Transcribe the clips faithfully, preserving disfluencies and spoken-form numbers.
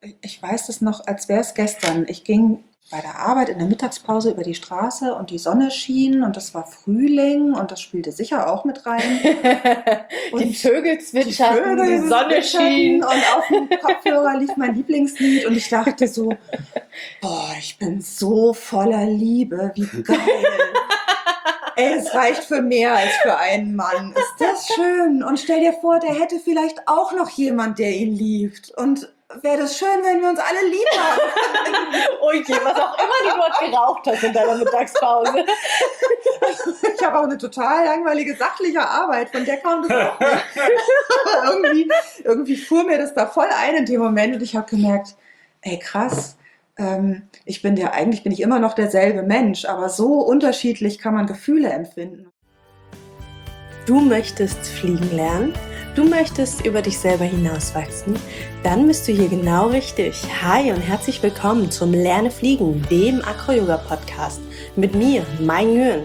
ich weiß das noch, als wäre es gestern. Ich ging bei der Arbeit in der Mittagspause über die Straße und die Sonne schien und es war Frühling und das spielte sicher auch mit rein. Die Und Vögel die zwitscherten, die Vögel Sonne zwitscherten schien. und auf dem Kopfhörer lief mein Lieblingslied und ich dachte so, boah, ich bin so voller Liebe, wie geil. Ey, es reicht für mehr als für einen Mann. Ist das schön? Und stell dir vor, der hätte vielleicht auch noch jemand, der ihn liebt. Und wäre das schön, wenn wir uns alle lieb haben. Oh je, was auch immer du dort geraucht hast in deiner Mittagspause. Ich habe auch eine total langweilige sachliche Arbeit, von der kam das auch nicht. Aber irgendwie, irgendwie fuhr mir das da voll ein in dem Moment und ich habe gemerkt, ey krass, ähm, ich bin der, eigentlich bin ich immer noch derselbe Mensch, aber so unterschiedlich kann man Gefühle empfinden. Du möchtest fliegen lernen? Du möchtest über dich selber hinauswachsen? Dann bist du hier genau richtig. Hi und herzlich willkommen zum Lerne Fliegen, dem Acro-Yoga-Podcast mit mir, Mai Nguyen.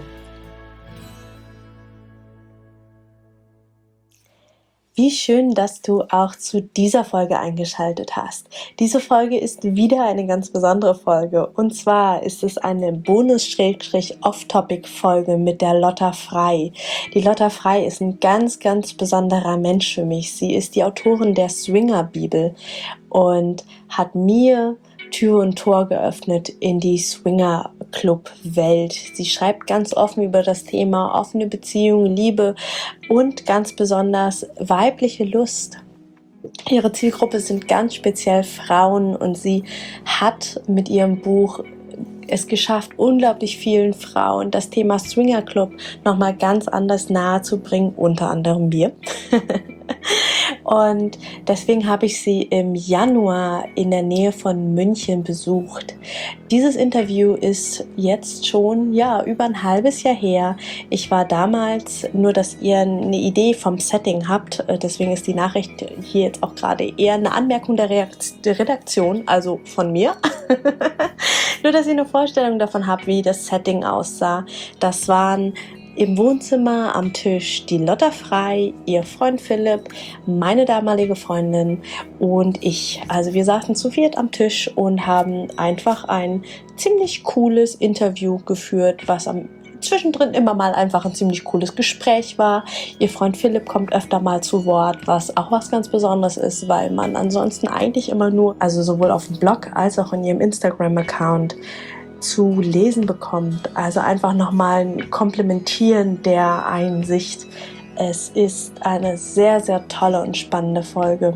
Wie schön, dass du auch zu dieser Folge eingeschaltet hast. Diese Folge ist wieder eine ganz besondere Folge. Und zwar ist es eine Bonus-Off-Topic-Folge mit der Lotta Frey. Die Lotta Frey ist ein ganz, ganz besonderer Mensch für mich. Sie ist die Autorin der Swinger-Bibel und hat mir Tür und Tor geöffnet in die Swinger-Club-Welt. Sie schreibt ganz offen über das Thema offene Beziehungen, Liebe und ganz besonders weibliche Lust. Ihre Zielgruppe sind ganz speziell Frauen und sie hat mit ihrem Buch es geschafft, unglaublich vielen Frauen das Thema Swinger Club nochmal ganz anders nahe zu bringen, unter anderem mir. Und deswegen habe ich sie im Januar in der Nähe von München besucht. Dieses Interview ist jetzt schon ja über ein halbes Jahr her. Ich war damals, nur dass ihr eine Idee vom Setting habt, deswegen ist die Nachricht hier jetzt auch gerade eher eine Anmerkung der Redaktion, also von mir. Nur dass ihr eine Vorstellung davon habt, wie das Setting aussah. Das waren im Wohnzimmer am Tisch die Lotta Frey, ihr Freund Philipp, meine damalige Freundin und ich. Also wir saßen zu viert am Tisch und haben einfach ein ziemlich cooles Interview geführt, was am zwischendrin immer mal einfach ein ziemlich cooles Gespräch war. Ihr Freund Philipp kommt öfter mal zu Wort, was auch was ganz Besonderes ist, weil man ansonsten eigentlich immer nur, also sowohl auf dem Blog als auch in ihrem Instagram-Account zu lesen bekommt. Also einfach nochmal ein Komplementieren der Einsicht. Es ist eine sehr, sehr tolle und spannende Folge.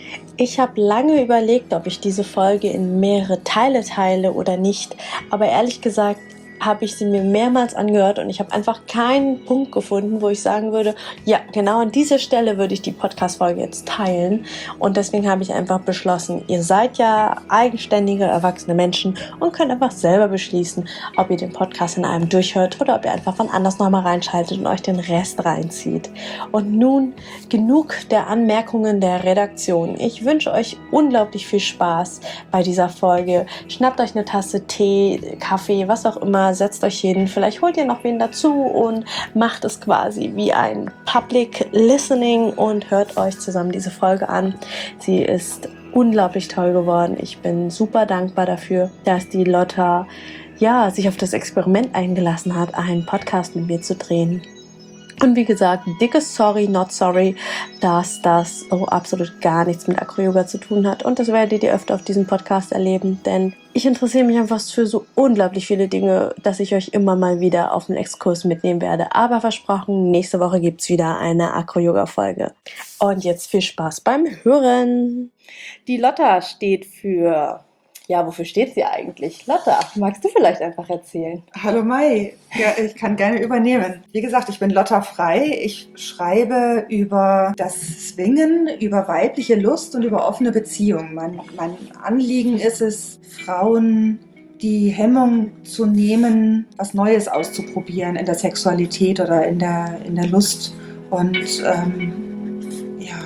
Ich habe lange überlegt, ob ich diese Folge in mehrere Teile teile oder nicht, aber ehrlich gesagt habe ich sie mir mehrmals angehört und ich habe einfach keinen Punkt gefunden, wo ich sagen würde, ja, genau an dieser Stelle würde ich die Podcast-Folge jetzt teilen. Und deswegen habe ich einfach beschlossen, ihr seid ja eigenständige, erwachsene Menschen und könnt einfach selber beschließen, ob ihr den Podcast in einem durchhört oder ob ihr einfach wann anders nochmal reinschaltet und euch den Rest reinzieht. Und nun genug der Anmerkungen der Redaktion. Ich wünsche euch unglaublich viel Spaß bei dieser Folge. Schnappt euch eine Tasse Tee, Kaffee, was auch immer, setzt euch hin, vielleicht holt ihr noch wen dazu und macht es quasi wie ein Public Listening und hört euch zusammen diese Folge an. Sie ist unglaublich toll geworden. Ich bin super dankbar dafür, dass die Lotta ja, sich auf das Experiment eingelassen hat, einen Podcast mit mir zu drehen. Und wie gesagt, dickes Sorry, not sorry, dass das so absolut gar nichts mit Acro-Yoga zu tun hat. Und das werdet ihr öfter auf diesem Podcast erleben, denn ich interessiere mich einfach für so unglaublich viele Dinge, dass ich euch immer mal wieder auf einen Exkurs mitnehmen werde. Aber versprochen, nächste Woche gibt's wieder eine Acro-Yoga-Folge. Und jetzt viel Spaß beim Hören. Die Lotta steht für... Ja, wofür steht sie eigentlich? Lotta, magst du vielleicht einfach erzählen? Hallo Mai, ja, ich kann gerne übernehmen. Wie gesagt, ich bin Lotta Frey. Ich schreibe über das Swingen, über weibliche Lust und über offene Beziehungen. Mein, mein Anliegen ist es, Frauen die Hemmung zu nehmen, was Neues auszuprobieren in der Sexualität oder in der, in der Lust. Und ähm, ja,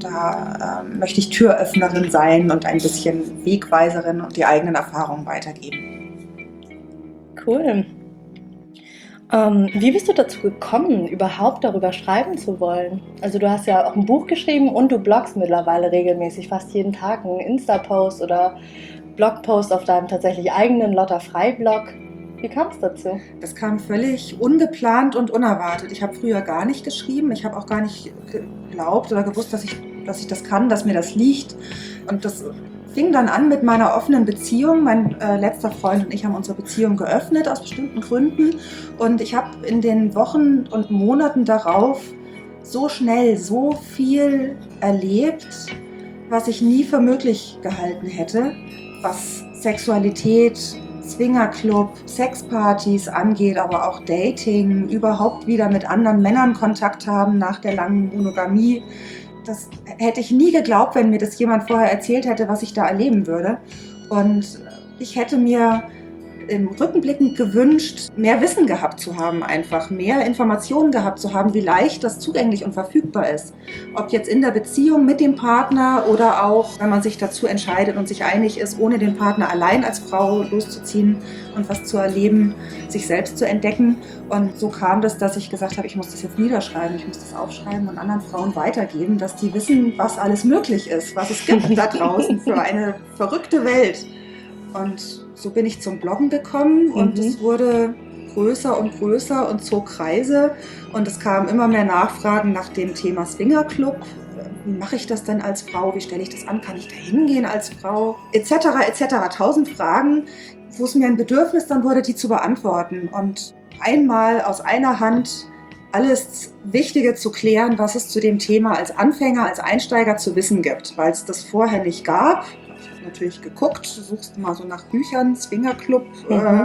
da ähm, möchte ich Türöffnerin sein und ein bisschen Wegweiserin und die eigenen Erfahrungen weitergeben. Cool. Ähm, wie bist du dazu gekommen, überhaupt darüber schreiben zu wollen? Also du hast ja auch ein Buch geschrieben und du bloggst mittlerweile regelmäßig, fast jeden Tag einen Insta-Post oder Blogpost auf deinem tatsächlich eigenen Lotta-Frei-Blog. Wie kam es dazu? Das kam völlig ungeplant und unerwartet. Ich habe früher gar nicht geschrieben. Ich habe auch gar nicht geglaubt oder gewusst, dass ich, dass ich das kann, dass mir das liegt. Und das fing dann an mit meiner offenen Beziehung. Mein äh, letzter Freund und ich haben unsere Beziehung geöffnet aus bestimmten Gründen. Und ich habe in den Wochen und Monaten darauf so schnell so viel erlebt, was ich nie für möglich gehalten hätte, was Sexualität, Swingerclub, Sexpartys angeht, aber auch Dating, überhaupt wieder mit anderen Männern Kontakt haben nach der langen Monogamie. Das hätte ich nie geglaubt, wenn mir das jemand vorher erzählt hätte, was ich da erleben würde. Und ich hätte mir im Rückblickend gewünscht, mehr Wissen gehabt zu haben, einfach mehr Informationen gehabt zu haben, wie leicht das zugänglich und verfügbar ist. Ob jetzt in der Beziehung mit dem Partner oder auch, wenn man sich dazu entscheidet und sich einig ist, ohne den Partner allein als Frau loszuziehen und was zu erleben, sich selbst zu entdecken. Und so kam das, dass ich gesagt habe, ich muss das jetzt niederschreiben, ich muss das aufschreiben und anderen Frauen weitergeben, dass die wissen, was alles möglich ist, was es gibt da draußen für eine verrückte Welt. Und so bin ich zum Bloggen gekommen und mhm. es wurde größer und größer und zog Kreise und es kamen immer mehr Nachfragen nach dem Thema Swingerclub. Wie mache ich das denn als Frau? Wie stelle ich das an? Kann ich da hingehen als Frau? Etc. etc. Tausend Fragen, wo es mir ein Bedürfnis dann wurde, die zu beantworten und einmal aus einer Hand alles Wichtige zu klären, was es zu dem Thema als Anfänger, als Einsteiger zu wissen gibt, weil es das vorher nicht gab. Natürlich geguckt, du suchst mal so nach Büchern, Swingerclub, mhm. äh,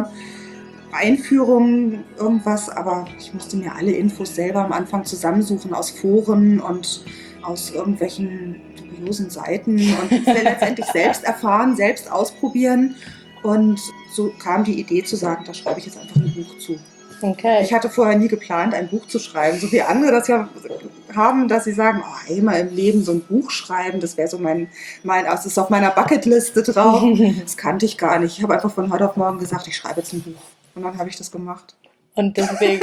Einführungen, irgendwas, aber ich musste mir alle Infos selber am Anfang zusammensuchen aus Foren und aus irgendwelchen dubiosen Seiten und letztendlich selbst erfahren, selbst ausprobieren und so kam die Idee zu sagen, da schreibe ich jetzt einfach ein Buch zu. Okay. Ich hatte vorher nie geplant, ein Buch zu schreiben, so wie andere das ja haben, dass sie sagen, oh, einmal im Leben so ein Buch schreiben, das wäre so mein, mein, also das ist auf meiner Bucketliste drauf. Das kannte ich gar nicht. Ich habe einfach von heute auf morgen gesagt, ich schreibe jetzt ein Buch. Und dann habe ich das gemacht. Und deswegen,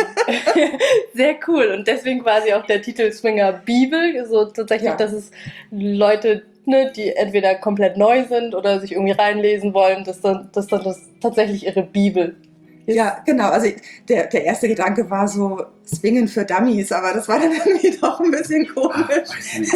sehr cool. Und deswegen quasi auch der Titel Swinger Bibel, so tatsächlich, ja. Dass es Leute, ne, die entweder komplett neu sind oder sich irgendwie reinlesen wollen, dass dann, dass dann das tatsächlich ihre Bibel ist. Ja, genau. Also der, der erste Gedanke war so Swingen für Dummies, aber das war dann irgendwie doch ein bisschen komisch.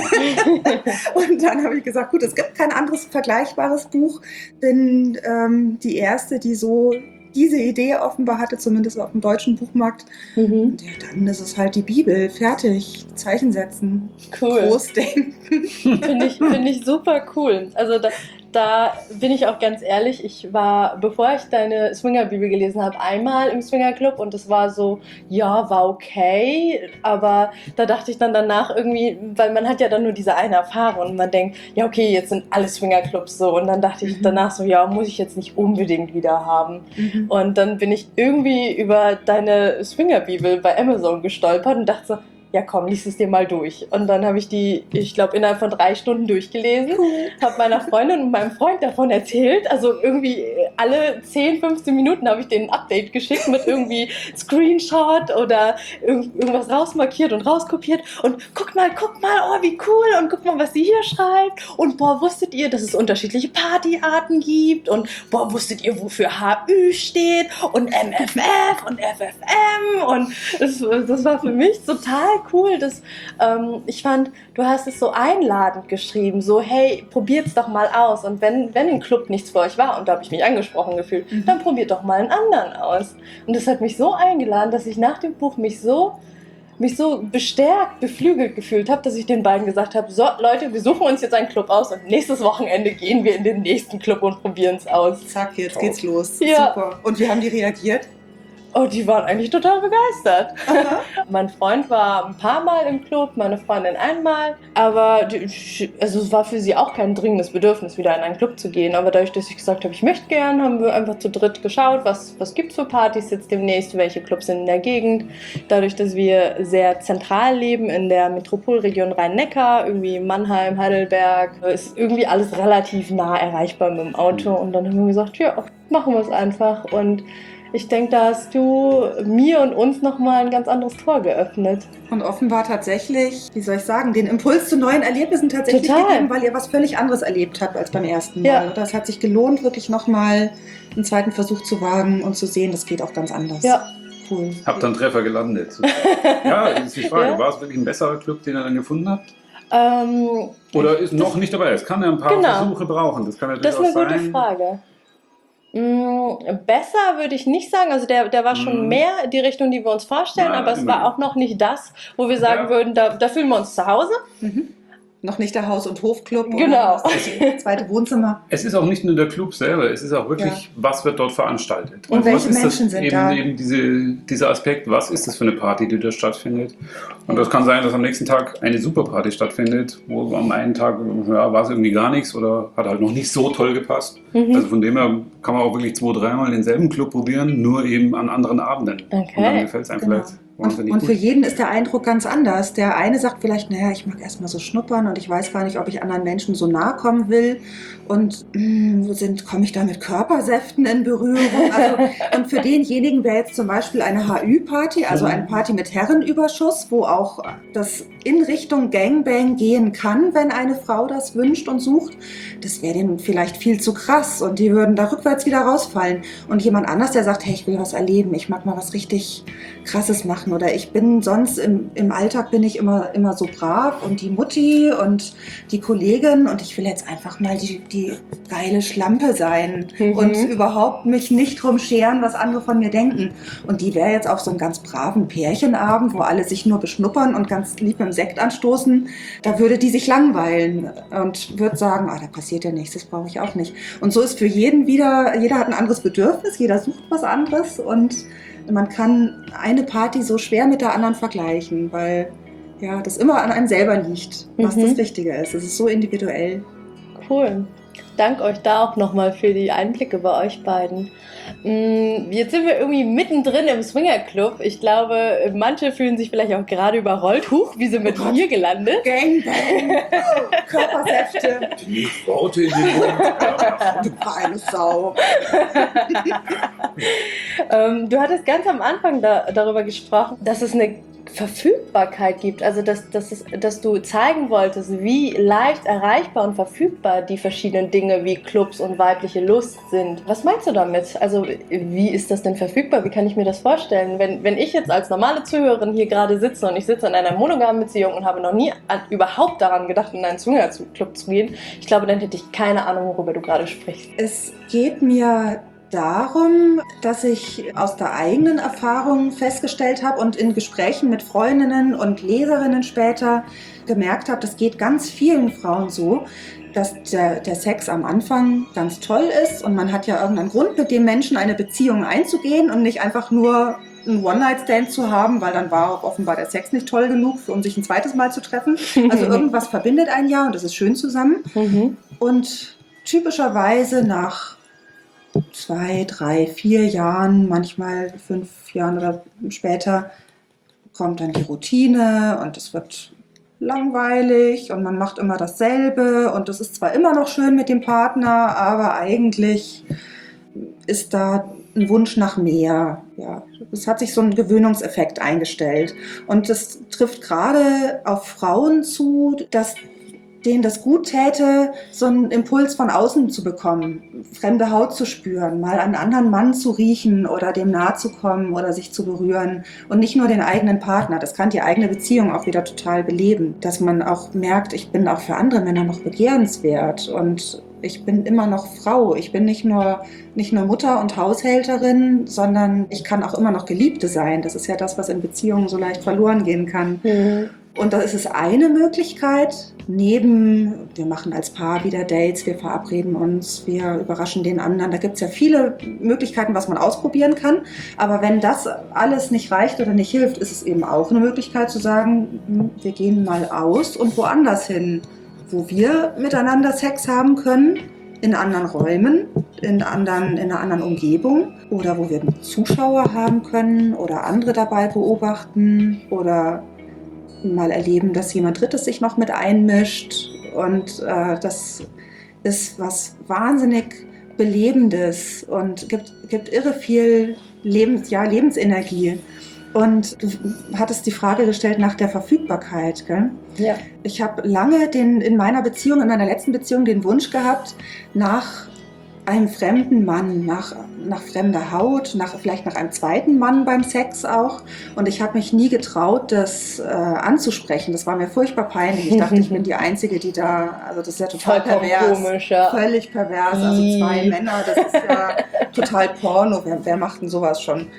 Und dann habe ich gesagt, gut, es gibt kein anderes vergleichbares Buch. Bin ähm, die erste, die so diese Idee offenbar hatte, zumindest auf dem deutschen Buchmarkt. Mhm. Und ja, dann ist es halt die Bibel. Fertig. Zeichen setzen. Cool. Groß denken. Finde ich, find ich super cool. Also da, da bin ich auch ganz ehrlich, ich war, bevor ich deine Swinger-Bibel gelesen habe, einmal im Swinger-Club und es war so, ja, war okay, aber da dachte ich dann danach irgendwie, weil man hat ja dann nur diese eine Erfahrung und man denkt, ja okay, jetzt sind alle Swinger-Clubs so und dann dachte ich mhm. danach so, ja, muss ich jetzt nicht unbedingt wieder haben. Mhm. Und dann bin ich irgendwie über deine Swinger-Bibel bei Amazon gestolpert und dachte so, ja komm, lies es dir mal durch. Und dann habe ich die, ich glaube, innerhalb von drei Stunden durchgelesen, cool. Habe meiner Freundin und meinem Freund davon erzählt. Also irgendwie alle zehn, fünfzehn Minuten habe ich denen ein Update geschickt mit irgendwie Screenshot oder irg- irgendwas rausmarkiert und rauskopiert. Und guck mal, guck mal, oh wie cool und guck mal, was sie hier schreibt. Und boah, wusstet ihr, dass es unterschiedliche Partyarten gibt? Und boah, wusstet ihr, wofür H Ü steht? Und M F F und F F M? Und das, das war für mich total cool, dass ähm, ich fand, du hast es so einladend geschrieben, so hey, probiert's doch mal aus und wenn, wenn ein Club nichts für euch war und da habe ich mich angesprochen gefühlt, mhm. dann probiert doch mal einen anderen aus und das hat mich so eingeladen, dass ich nach dem Buch mich so mich so bestärkt, beflügelt gefühlt habe, dass ich den beiden gesagt habe, so Leute, wir suchen uns jetzt einen Club aus und nächstes Wochenende gehen wir in den nächsten Club und probieren es aus. Zack, jetzt geht's los. Ja. Super. Und wie haben die reagiert? Oh, die waren eigentlich total begeistert. Mein Freund war ein paar Mal im Club, meine Freundin einmal. Aber die, also es war für sie auch kein dringendes Bedürfnis, wieder in einen Club zu gehen. Aber dadurch, dass ich gesagt habe, ich möchte gern, haben wir einfach zu dritt geschaut, was, was gibt es für Partys jetzt demnächst, welche Clubs sind in der Gegend. Dadurch, dass wir sehr zentral leben in der Metropolregion Rhein-Neckar, irgendwie Mannheim, Heidelberg, ist irgendwie alles relativ nah erreichbar mit dem Auto. Und dann haben wir gesagt, ja, machen wir es einfach. Und Ich denke, da hast du mir und uns nochmal ein ganz anderes Tor geöffnet. Und offenbar tatsächlich, wie soll ich sagen, den Impuls zu neuen Erlebnissen tatsächlich Total. gegeben, weil ihr was völlig anderes erlebt habt als beim ersten Mal. Ja. Das hat sich gelohnt, wirklich nochmal einen zweiten Versuch zu wagen und zu sehen, das geht auch ganz anders. Ja. Cool. Habt dann Treffer gelandet. Ja, das ist die Frage. Ja. War es wirklich ein besserer Club, den ihr dann gefunden habt? Ähm, Oder ist noch nicht dabei? Es kann ja ein paar Genau. Versuche brauchen. Das kann ja Das ist durchaus eine gute sein. Frage. Mm, Besser würde ich nicht sagen. Also der, der war schon Mhm. mehr die Richtung, die wir uns vorstellen, Na, aber es immerhin. war auch noch nicht das, wo wir sagen Ja. würden, da, da fühlen wir uns zu Hause. Mhm. Noch nicht der Haus- und Hofclub Genau. oder das zweite Wohnzimmer. Es ist auch nicht nur der Club selber, es ist auch wirklich, Ja. was wird dort veranstaltet. Und Also welche was ist Menschen das, sind eben, da? Eben diese, dieser Aspekt, was ist das für eine Party, die da stattfindet? Und das kann sein, dass am nächsten Tag eine Superparty stattfindet, wo am einen Tag ja, war es irgendwie gar nichts oder hat halt noch nicht so toll gepasst. Mhm. Also von dem her kann man auch wirklich zwei, dreimal denselben Club probieren, nur eben an anderen Abenden. Okay. Und dann gefällt es einem Genau. vielleicht Und, wahnsinnig und für gut. jeden ist der Eindruck ganz anders. Der eine sagt vielleicht, naja, ich mag erstmal so schnuppern und ich weiß gar nicht, ob ich anderen Menschen so nahe kommen will. Und mh, sind, komme ich da mit Körpersäften in Berührung? Also, und für denjenigen wäre jetzt zum Beispiel eine H Ü-Party, also eine Party mit Herrenüberschuss, wo auch das in Richtung Gangbang gehen kann, wenn eine Frau das wünscht und sucht. Das wäre denen vielleicht viel zu krass und die würden da rückwärts wieder rausfallen. Und jemand anders, der sagt, hey, ich will was erleben, ich mag mal was richtig Krasses machen oder ich bin sonst im, im Alltag bin ich immer, immer so brav und die Mutti und die Kollegin und ich will jetzt einfach mal die, die geile Schlampe sein Mhm. und überhaupt mich nicht drum scheren, was andere von mir denken. Und die wäre jetzt auf so einem ganz braven Pärchenabend, wo alle sich nur beschnuppern und ganz lieb mit dem Sekt anstoßen, da würde die sich langweilen und würde sagen, ah, da passiert ja nichts, das brauche ich auch nicht. Und so ist für jeden wieder, jeder hat ein anderes Bedürfnis, jeder sucht was anderes und man kann eine Party so schwer mit der anderen vergleichen, weil ja, das immer an einem selber liegt, was Mhm. das Richtige ist. Es ist so individuell. Cool. Dank euch da auch nochmal für die Einblicke bei euch beiden. Mm, Jetzt sind wir irgendwie mittendrin im Swingerclub. Ich glaube, manche fühlen sich vielleicht auch gerade überrollt. Huch, wie sind wir Oh Gott. hier gelandet? Gangbang, Körpersäfte, Die Worte in den Mund. Ja, du kleine Sau. Ähm, du hattest ganz am Anfang da, darüber gesprochen, dass es eine Verfügbarkeit gibt, also dass, dass, es, dass du zeigen wolltest, wie leicht erreichbar und verfügbar die verschiedenen Dinge wie Clubs und weibliche Lust sind. Was meinst du damit? Also wie ist das denn verfügbar? Wie kann ich mir das vorstellen? Wenn, wenn ich jetzt als normale Zuhörerin hier gerade sitze und ich sitze in einer monogamen Beziehung und habe noch nie an, überhaupt daran gedacht, in einen Swingerclub zu gehen, ich glaube, dann hätte ich keine Ahnung, worüber du gerade sprichst. Es geht mir darum, dass ich aus der eigenen Erfahrung festgestellt habe und in Gesprächen mit Freundinnen und Leserinnen später gemerkt habe, das geht ganz vielen Frauen so, dass der, der Sex am Anfang ganz toll ist und man hat ja irgendeinen Grund, mit dem Menschen eine Beziehung einzugehen und nicht einfach nur einen One-Night-Stand zu haben, weil dann war auch offenbar der Sex nicht toll genug, um sich ein zweites Mal zu treffen. Also irgendwas verbindet ein ja und das ist schön zusammen. Mhm. Und typischerweise nach zwei, drei, vier Jahren, manchmal fünf Jahren oder später, kommt dann die Routine und es wird langweilig und man macht immer dasselbe und es ist zwar immer noch schön mit dem Partner, aber eigentlich ist da ein Wunsch nach mehr. Ja, es hat sich so ein Gewöhnungseffekt eingestellt und das trifft gerade auf Frauen zu, dass denen das gut täte, so einen Impuls von außen zu bekommen, fremde Haut zu spüren, mal einen anderen Mann zu riechen oder dem nahe zu kommen oder sich zu berühren und nicht nur den eigenen Partner. Das kann die eigene Beziehung auch wieder total beleben, dass man auch merkt, ich bin auch für andere Männer noch begehrenswert und ich bin immer noch Frau. Ich bin nicht nur, nicht nur Mutter und Haushälterin, sondern ich kann auch immer noch Geliebte sein. Das ist ja das, was in Beziehungen so leicht verloren gehen kann. Mhm. Und das ist eine Möglichkeit, neben, wir machen als Paar wieder Dates, wir verabreden uns, wir überraschen den anderen. Da gibt es ja viele Möglichkeiten, was man ausprobieren kann. Aber wenn das alles nicht reicht oder nicht hilft, ist es eben auch eine Möglichkeit zu sagen, hm, wir gehen mal aus und woanders hin, wo wir miteinander Sex haben können, in anderen Räumen, in, anderen, in einer anderen Umgebung oder wo wir Zuschauer haben können oder andere dabei beobachten oder mal erleben, dass jemand Drittes sich noch mit einmischt und äh, das ist was wahnsinnig Belebendes und gibt, gibt irre viel Lebens, ja, Lebensenergie. Und du hattest die Frage gestellt nach der Verfügbarkeit, gell? Ja. Ich habe lange den, in meiner Beziehung, in meiner letzten Beziehung den Wunsch gehabt nach einem fremden Mann, nach, nach fremder Haut, nach, vielleicht nach einem zweiten Mann beim Sex auch. Und ich habe mich nie getraut, das äh, anzusprechen. Das war mir furchtbar peinlich. Ich dachte, ich bin die Einzige, die da, also das ist ja total Vollkommen pervers. komisch, ja. Völlig pervers. Also zwei Ih. Männer, das ist ja total Porno. Wer, wer macht denn sowas schon?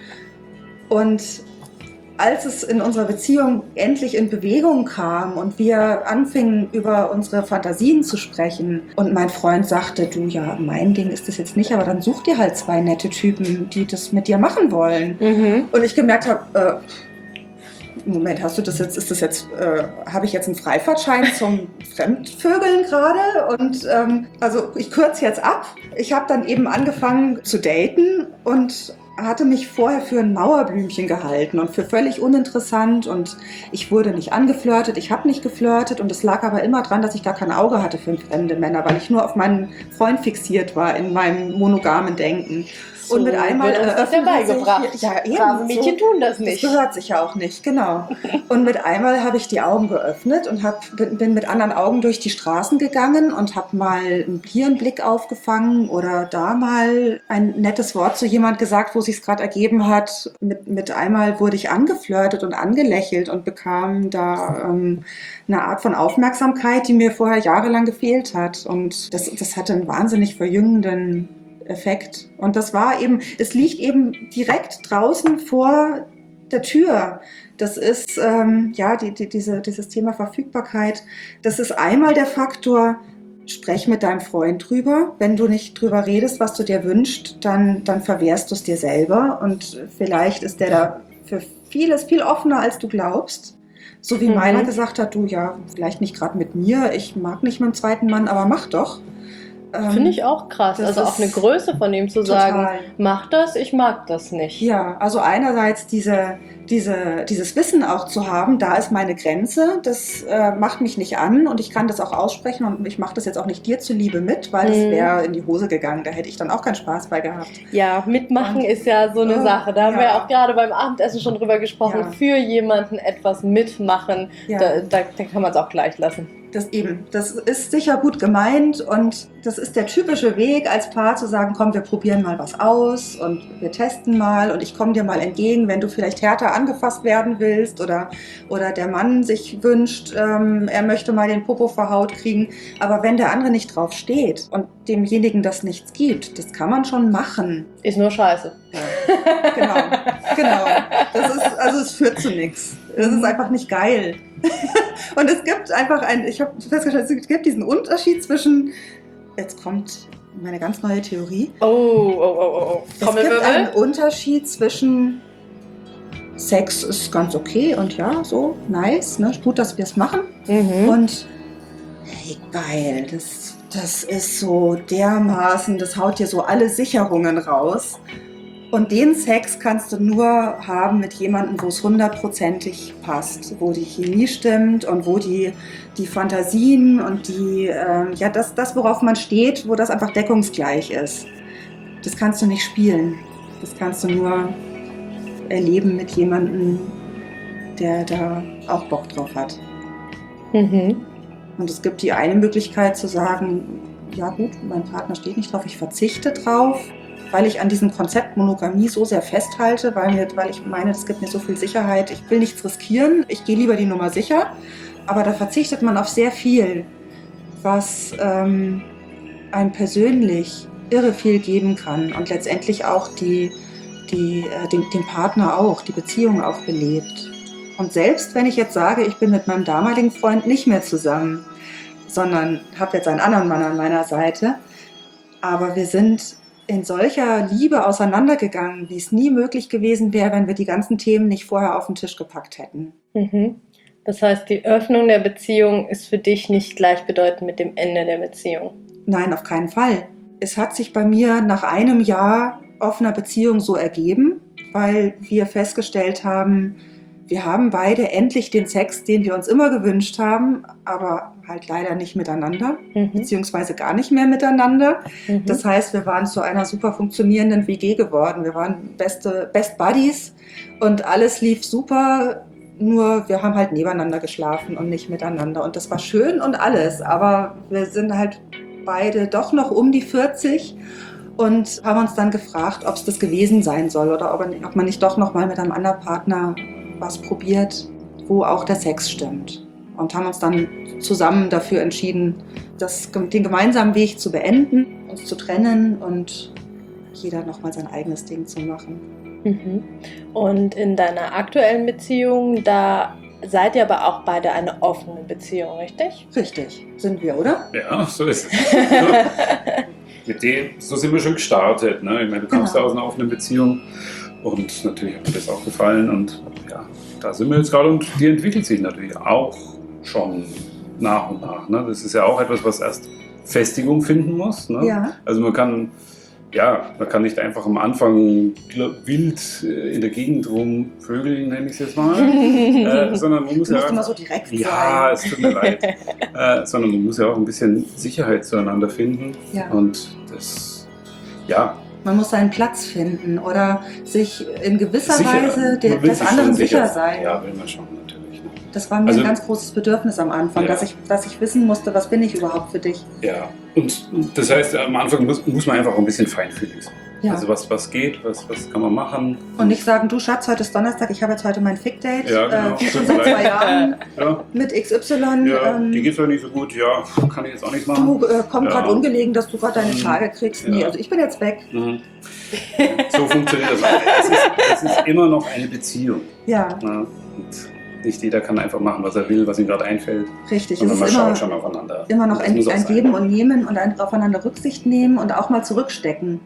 Und als es in unserer Beziehung endlich in Bewegung kam und wir anfingen, über unsere Fantasien zu sprechen und mein Freund sagte, du, ja, mein Ding ist das jetzt nicht, aber dann such dir halt zwei nette Typen, die das mit dir machen wollen. Mhm. Und ich gemerkt habe, äh, Moment, hast du das jetzt, ist das jetzt, äh, habe ich jetzt einen Freifahrtschein zum Fremdvögeln gerade? Und ähm, also ich kürze jetzt ab. Ich habe dann eben angefangen zu daten und hatte mich vorher für ein Mauerblümchen gehalten und für völlig uninteressant und ich wurde nicht angeflirtet, ich habe nicht geflirtet und es lag aber immer dran, dass ich gar kein Auge hatte für fremde Männer, weil ich nur auf meinen Freund fixiert war in meinem monogamen Denken. So und mit einmal wird uns das ja beigebracht. Sich, ja, eben, Brave Mädchen so, tun das nicht. Das gehört sich ja auch nicht, genau. Und mit einmal habe ich die Augen geöffnet und hab, bin mit anderen Augen durch die Straßen gegangen und habe mal hier einen Blick aufgefangen oder da mal ein nettes Wort zu jemand gesagt, wo sich es gerade ergeben hat. Mit, mit einmal wurde ich angeflirtet und angelächelt und bekam da ähm, eine Art von Aufmerksamkeit, die mir vorher jahrelang gefehlt hat. Und das, das hatte einen wahnsinnig verjüngenden Effekt. Und das war eben, es liegt eben direkt draußen vor der Tür. Das ist, ähm, ja, die, die, diese, dieses Thema Verfügbarkeit. Das ist einmal der Faktor, sprech mit deinem Freund drüber. Wenn du nicht drüber redest, was du dir wünschst, dann, dann verwehrst du es dir selber. Und vielleicht ist der da für vieles viel offener, als du glaubst. So wie Mhm. meiner gesagt hat, du, ja, vielleicht nicht gerade mit mir, ich mag nicht mit dem zweiten Mann, aber mach doch. Finde ich auch krass. das Also auch ist eine Größe von ihm zu total. sagen, mach das, ich mag das nicht. Ja, also einerseits diese, diese, dieses Wissen auch zu haben, da ist meine Grenze, das äh, macht mich nicht an und ich kann das auch aussprechen und ich mache das jetzt auch nicht dir zuliebe mit, weil es Mhm. wäre in die Hose gegangen, da hätte ich dann auch keinen Spaß bei gehabt. Ja, mitmachen Und- ist ja so eine Oh, Sache. Da haben ja. wir ja auch gerade beim Abendessen schon drüber gesprochen. Ja. Für jemanden etwas mitmachen, Ja. da, da, da kann man es auch gleich lassen. Das eben, das ist sicher gut gemeint und das ist der typische Weg als Paar zu sagen, komm, wir probieren mal was aus und wir testen mal und ich komme dir mal entgegen, wenn du vielleicht härter angefasst werden willst oder, oder der Mann sich wünscht, ähm, er möchte mal den Popo verhaut kriegen. Aber wenn der andere nicht drauf steht und demjenigen das nichts gibt, das kann man schon machen. Ist nur scheiße. Genau, genau. Das ist, also es führt zu nichts. Es ist einfach nicht geil. Und es gibt einfach ein, ich habe festgestellt, es gibt diesen Unterschied zwischen, jetzt kommt meine ganz neue Theorie, Oh, oh, oh, oh, oh. es gibt einen Trommelwirbel. Unterschied zwischen Sex ist ganz okay und ja, so, nice, ne, gut, dass wir es machen Mhm. und hey, geil, das, das ist so dermaßen, das haut dir so alle Sicherungen raus. Und den Sex kannst du nur haben mit jemandem, wo es hundertprozentig passt, wo die Chemie stimmt und wo die, die Fantasien und die, ähm, ja, das, das, worauf man steht, wo das einfach deckungsgleich ist. Das kannst du nicht spielen. Das kannst du nur erleben mit jemandem, der da auch Bock drauf hat. Mhm. Und es gibt die eine Möglichkeit zu sagen, ja gut, mein Partner steht nicht drauf, ich verzichte drauf, weil ich an diesem Konzept Monogamie so sehr festhalte, weil, mir, weil ich meine, das gibt mir so viel Sicherheit, ich will nichts riskieren, ich gehe lieber die Nummer sicher, aber da verzichtet man auf sehr viel, was ähm, einem persönlich irre viel geben kann und letztendlich auch die, die, äh, den, den Partner auch, die Beziehung auch belebt. Und selbst wenn ich jetzt sage, ich bin mit meinem damaligen Freund nicht mehr zusammen, sondern habe jetzt einen anderen Mann an meiner Seite, aber wir sind in solcher Liebe auseinandergegangen, wie es nie möglich gewesen wäre, wenn wir die ganzen Themen nicht vorher auf den Tisch gepackt hätten. Mhm. Das heißt, die Öffnung der Beziehung ist für dich nicht gleichbedeutend mit dem Ende der Beziehung. Nein, auf keinen Fall. Es hat sich bei mir nach einem Jahr offener Beziehung so ergeben, weil wir festgestellt haben, wir haben beide endlich den Sex, den wir uns immer gewünscht haben, aber halt leider nicht miteinander, Mhm. beziehungsweise gar nicht mehr miteinander. Mhm. Das heißt, wir waren zu einer super funktionierenden W G geworden. Wir waren beste Best Buddies und alles lief super, nur wir haben halt nebeneinander geschlafen und nicht miteinander. Und das war schön und alles, aber wir sind halt beide doch noch um die vierzig und haben uns dann gefragt, ob es das gewesen sein soll oder ob, ob man nicht doch noch mal mit einem anderen Partner was probiert, wo auch der Sex stimmt. Und haben uns dann zusammen dafür entschieden, das, den gemeinsamen Weg zu beenden, uns zu trennen und jeder nochmal sein eigenes Ding zu machen. Mhm. Und in deiner aktuellen Beziehung, da seid ihr aber auch beide eine offene Beziehung, richtig? Richtig, sind wir, oder? Ja, so ist es. Ja. Mit dem, so sind wir schon gestartet. Ne? Ich meine, du kommst Genau. ja aus einer offenen Beziehung und natürlich hat mir das auch gefallen und ja, da sind wir jetzt gerade und die entwickelt sich natürlich auch schon nach und nach. Ne? Das ist ja auch etwas, was erst Festigung finden muss. Ne? Ja. Also man kann, ja, man kann nicht einfach am Anfang wild äh, in der Gegend rumvögeln, nenne ich es jetzt mal, äh, sondern man muss Du ja musst immer einfach, so direkt ja, sein. es tut mir leid, äh, sondern man muss ja auch ein bisschen Sicherheit zueinander finden Ja. und das, ja, Man muss seinen Platz finden oder sich in gewisser sicher, Weise de- man will des sich anderen schon sicher sein. Ja, will man schon natürlich. Ne? Das war mir Also- ein ganz großes Bedürfnis am Anfang, Ja. dass, ich, dass ich wissen musste, was bin ich überhaupt für dich. Ja, und das heißt, am Anfang muss, muss man einfach auch ein bisschen feinfühlig sein. Ja. Also was, was geht, was, was kann man machen. Und nicht sagen, du Schatz, heute ist Donnerstag, ich habe jetzt heute mein Fick-Date, Ja, genau. äh, schon seit zwei Jahren Ja, mit X Y. ja ähm, die geht's doch nicht so gut, ja, kann ich jetzt auch nichts machen. Du äh, komm Ja. gerade ungelegen, dass du gerade deine Mhm. Tage kriegst. Nee, Ja. also ich bin jetzt weg. Mhm. So funktioniert das. Es ist, es ist immer noch eine Beziehung. Ja, Ne? Und nicht jeder kann einfach machen, was er will, was ihm gerade einfällt. richtig. Es Sondern man ist immer, schaut schon aufeinander. immer noch Und das ein, muss auch ein sein. Geben und Nehmen und ein aufeinander Rücksicht nehmen und auch mal zurückstecken.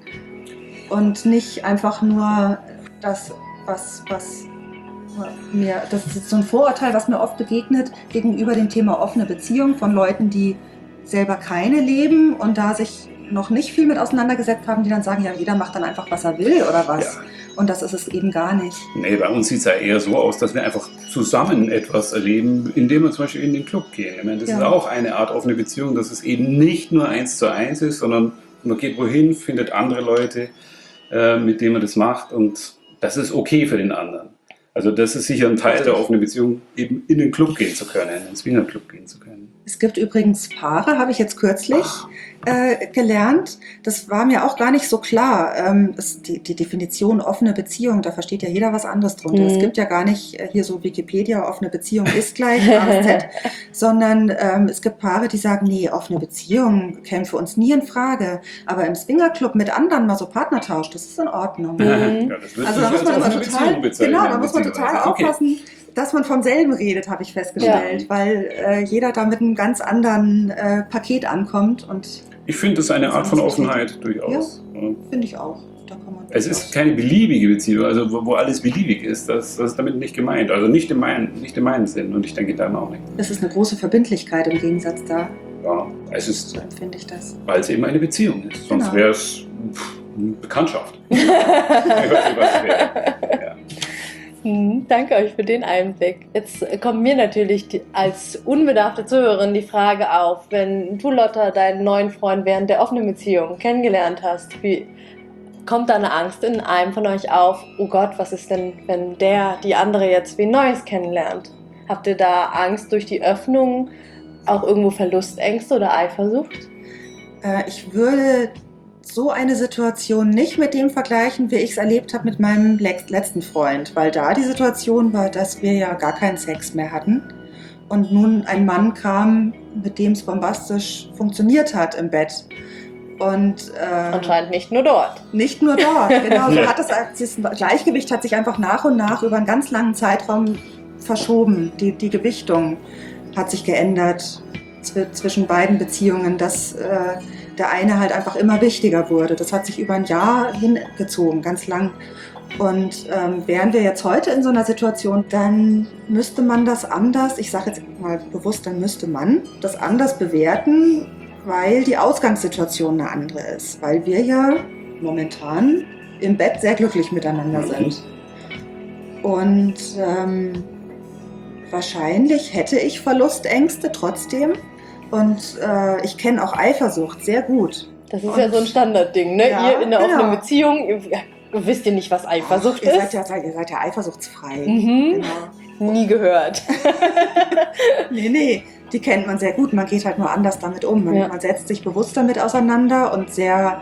Und nicht einfach nur das, was, was mir, das ist so ein Vorurteil, was mir oft begegnet gegenüber dem Thema offene Beziehung von Leuten, die selber keine leben und da sich noch nicht viel mit auseinandergesetzt haben, die dann sagen, ja, jeder macht dann einfach, was er will oder was. Ja. Und das ist es eben gar nicht. Nee, bei uns sieht es ja eher so aus, dass wir einfach zusammen etwas erleben, indem wir zum Beispiel in den Club gehen. Ich meine, das Ja. ist auch eine Art offene Beziehung, dass es eben nicht nur eins zu eins ist, sondern man geht wohin, findet andere Leute, äh, mit denen man das macht und das ist okay für den anderen. Also das ist sicher ein Teil der offenen Beziehung, eben in den Club gehen zu können, ins Swingerclub gehen zu können. Es gibt übrigens Paare, habe ich jetzt kürzlich äh, gelernt. Das war mir auch gar nicht so klar. Ähm, das, die, die Definition offene Beziehung, da versteht ja jeder was anderes drunter. Mhm. Es gibt ja gar nicht äh, hier so Wikipedia, offene Beziehung ist gleich A bis Z, sondern ähm, es gibt Paare, die sagen, nee, offene Beziehung käme für uns nie in Frage. Aber im Swingerclub mit anderen mal so Partnertausch, das ist in Ordnung. Mhm. Ja, das wird Also da sich muss man als immer offene total, Beziehung bezeichnen, genau, da muss man total beziehungsweise. Okay. aufpassen, dass man vom selben redet, habe ich festgestellt, Ja. weil äh, jeder da mit einem ganz anderen äh, Paket ankommt und Ich finde das eine Art von Offenheit durchaus. Ja. finde ich auch. Da kann man Es ist keine beliebige Beziehung, also wo, wo alles beliebig ist, das, das ist damit nicht gemeint. Also nicht in, meinen, nicht in meinem Sinn und ich denke dann auch nicht. es ist eine große Verbindlichkeit im Gegensatz da, Ja, es ist, so empfinde ich das. weil es eben eine Beziehung ist. Sonst Genau. wäre es pff, eine Bekanntschaft. Ich weiß nicht, was es wäre. Ja. Hm, danke euch für den Einblick. Jetzt kommt mir natürlich die, als unbedarfte Zuhörerin die Frage auf, wenn du, Lotta, deinen neuen Freund während der offenen Beziehung kennengelernt hast, wie kommt da eine Angst in einem von euch auf, oh Gott, was ist denn, wenn der die andere jetzt wie Neues kennenlernt? Habt ihr da Angst durch die Öffnung, auch irgendwo Verlustängste oder Eifersucht? Äh, ich würde so eine Situation nicht mit dem vergleichen, wie ich es erlebt habe mit meinem lex- letzten Freund, weil da die Situation war, dass wir ja gar keinen Sex mehr hatten und nun ein Mann kam, mit dem es bombastisch funktioniert hat im Bett. Und äh, Anscheinend nicht nur dort. nicht nur dort, genau. So hat es, das Gleichgewicht hat sich einfach nach und nach über einen ganz langen Zeitraum verschoben. Die, die Gewichtung hat sich geändert zw- zwischen beiden Beziehungen, dass äh, der eine halt einfach immer wichtiger wurde. Das hat sich über ein Jahr hingezogen, ganz lang. Und ähm, wären wir jetzt heute in so einer Situation, dann müsste man das anders, ich sage jetzt mal bewusst, dann müsste man das anders bewerten, weil die Ausgangssituation eine andere ist. Weil wir ja momentan im Bett sehr glücklich miteinander sind. Und ähm, wahrscheinlich hätte ich Verlustängste trotzdem. Und äh, ich kenne auch Eifersucht sehr gut. Das ist Und, ja so ein Standardding, ne? Ja, Ihr in einer genau. offenen Beziehung, ihr, wisst ihr nicht, was Eifersucht Ach, ihr ist? seid ja, ihr seid ja eifersuchtsfrei. Mhm. Genau. Nie gehört. Nee, nee, die kennt man sehr gut. Man geht halt nur anders damit um. Man, Ja. man setzt sich bewusst damit auseinander und sehr,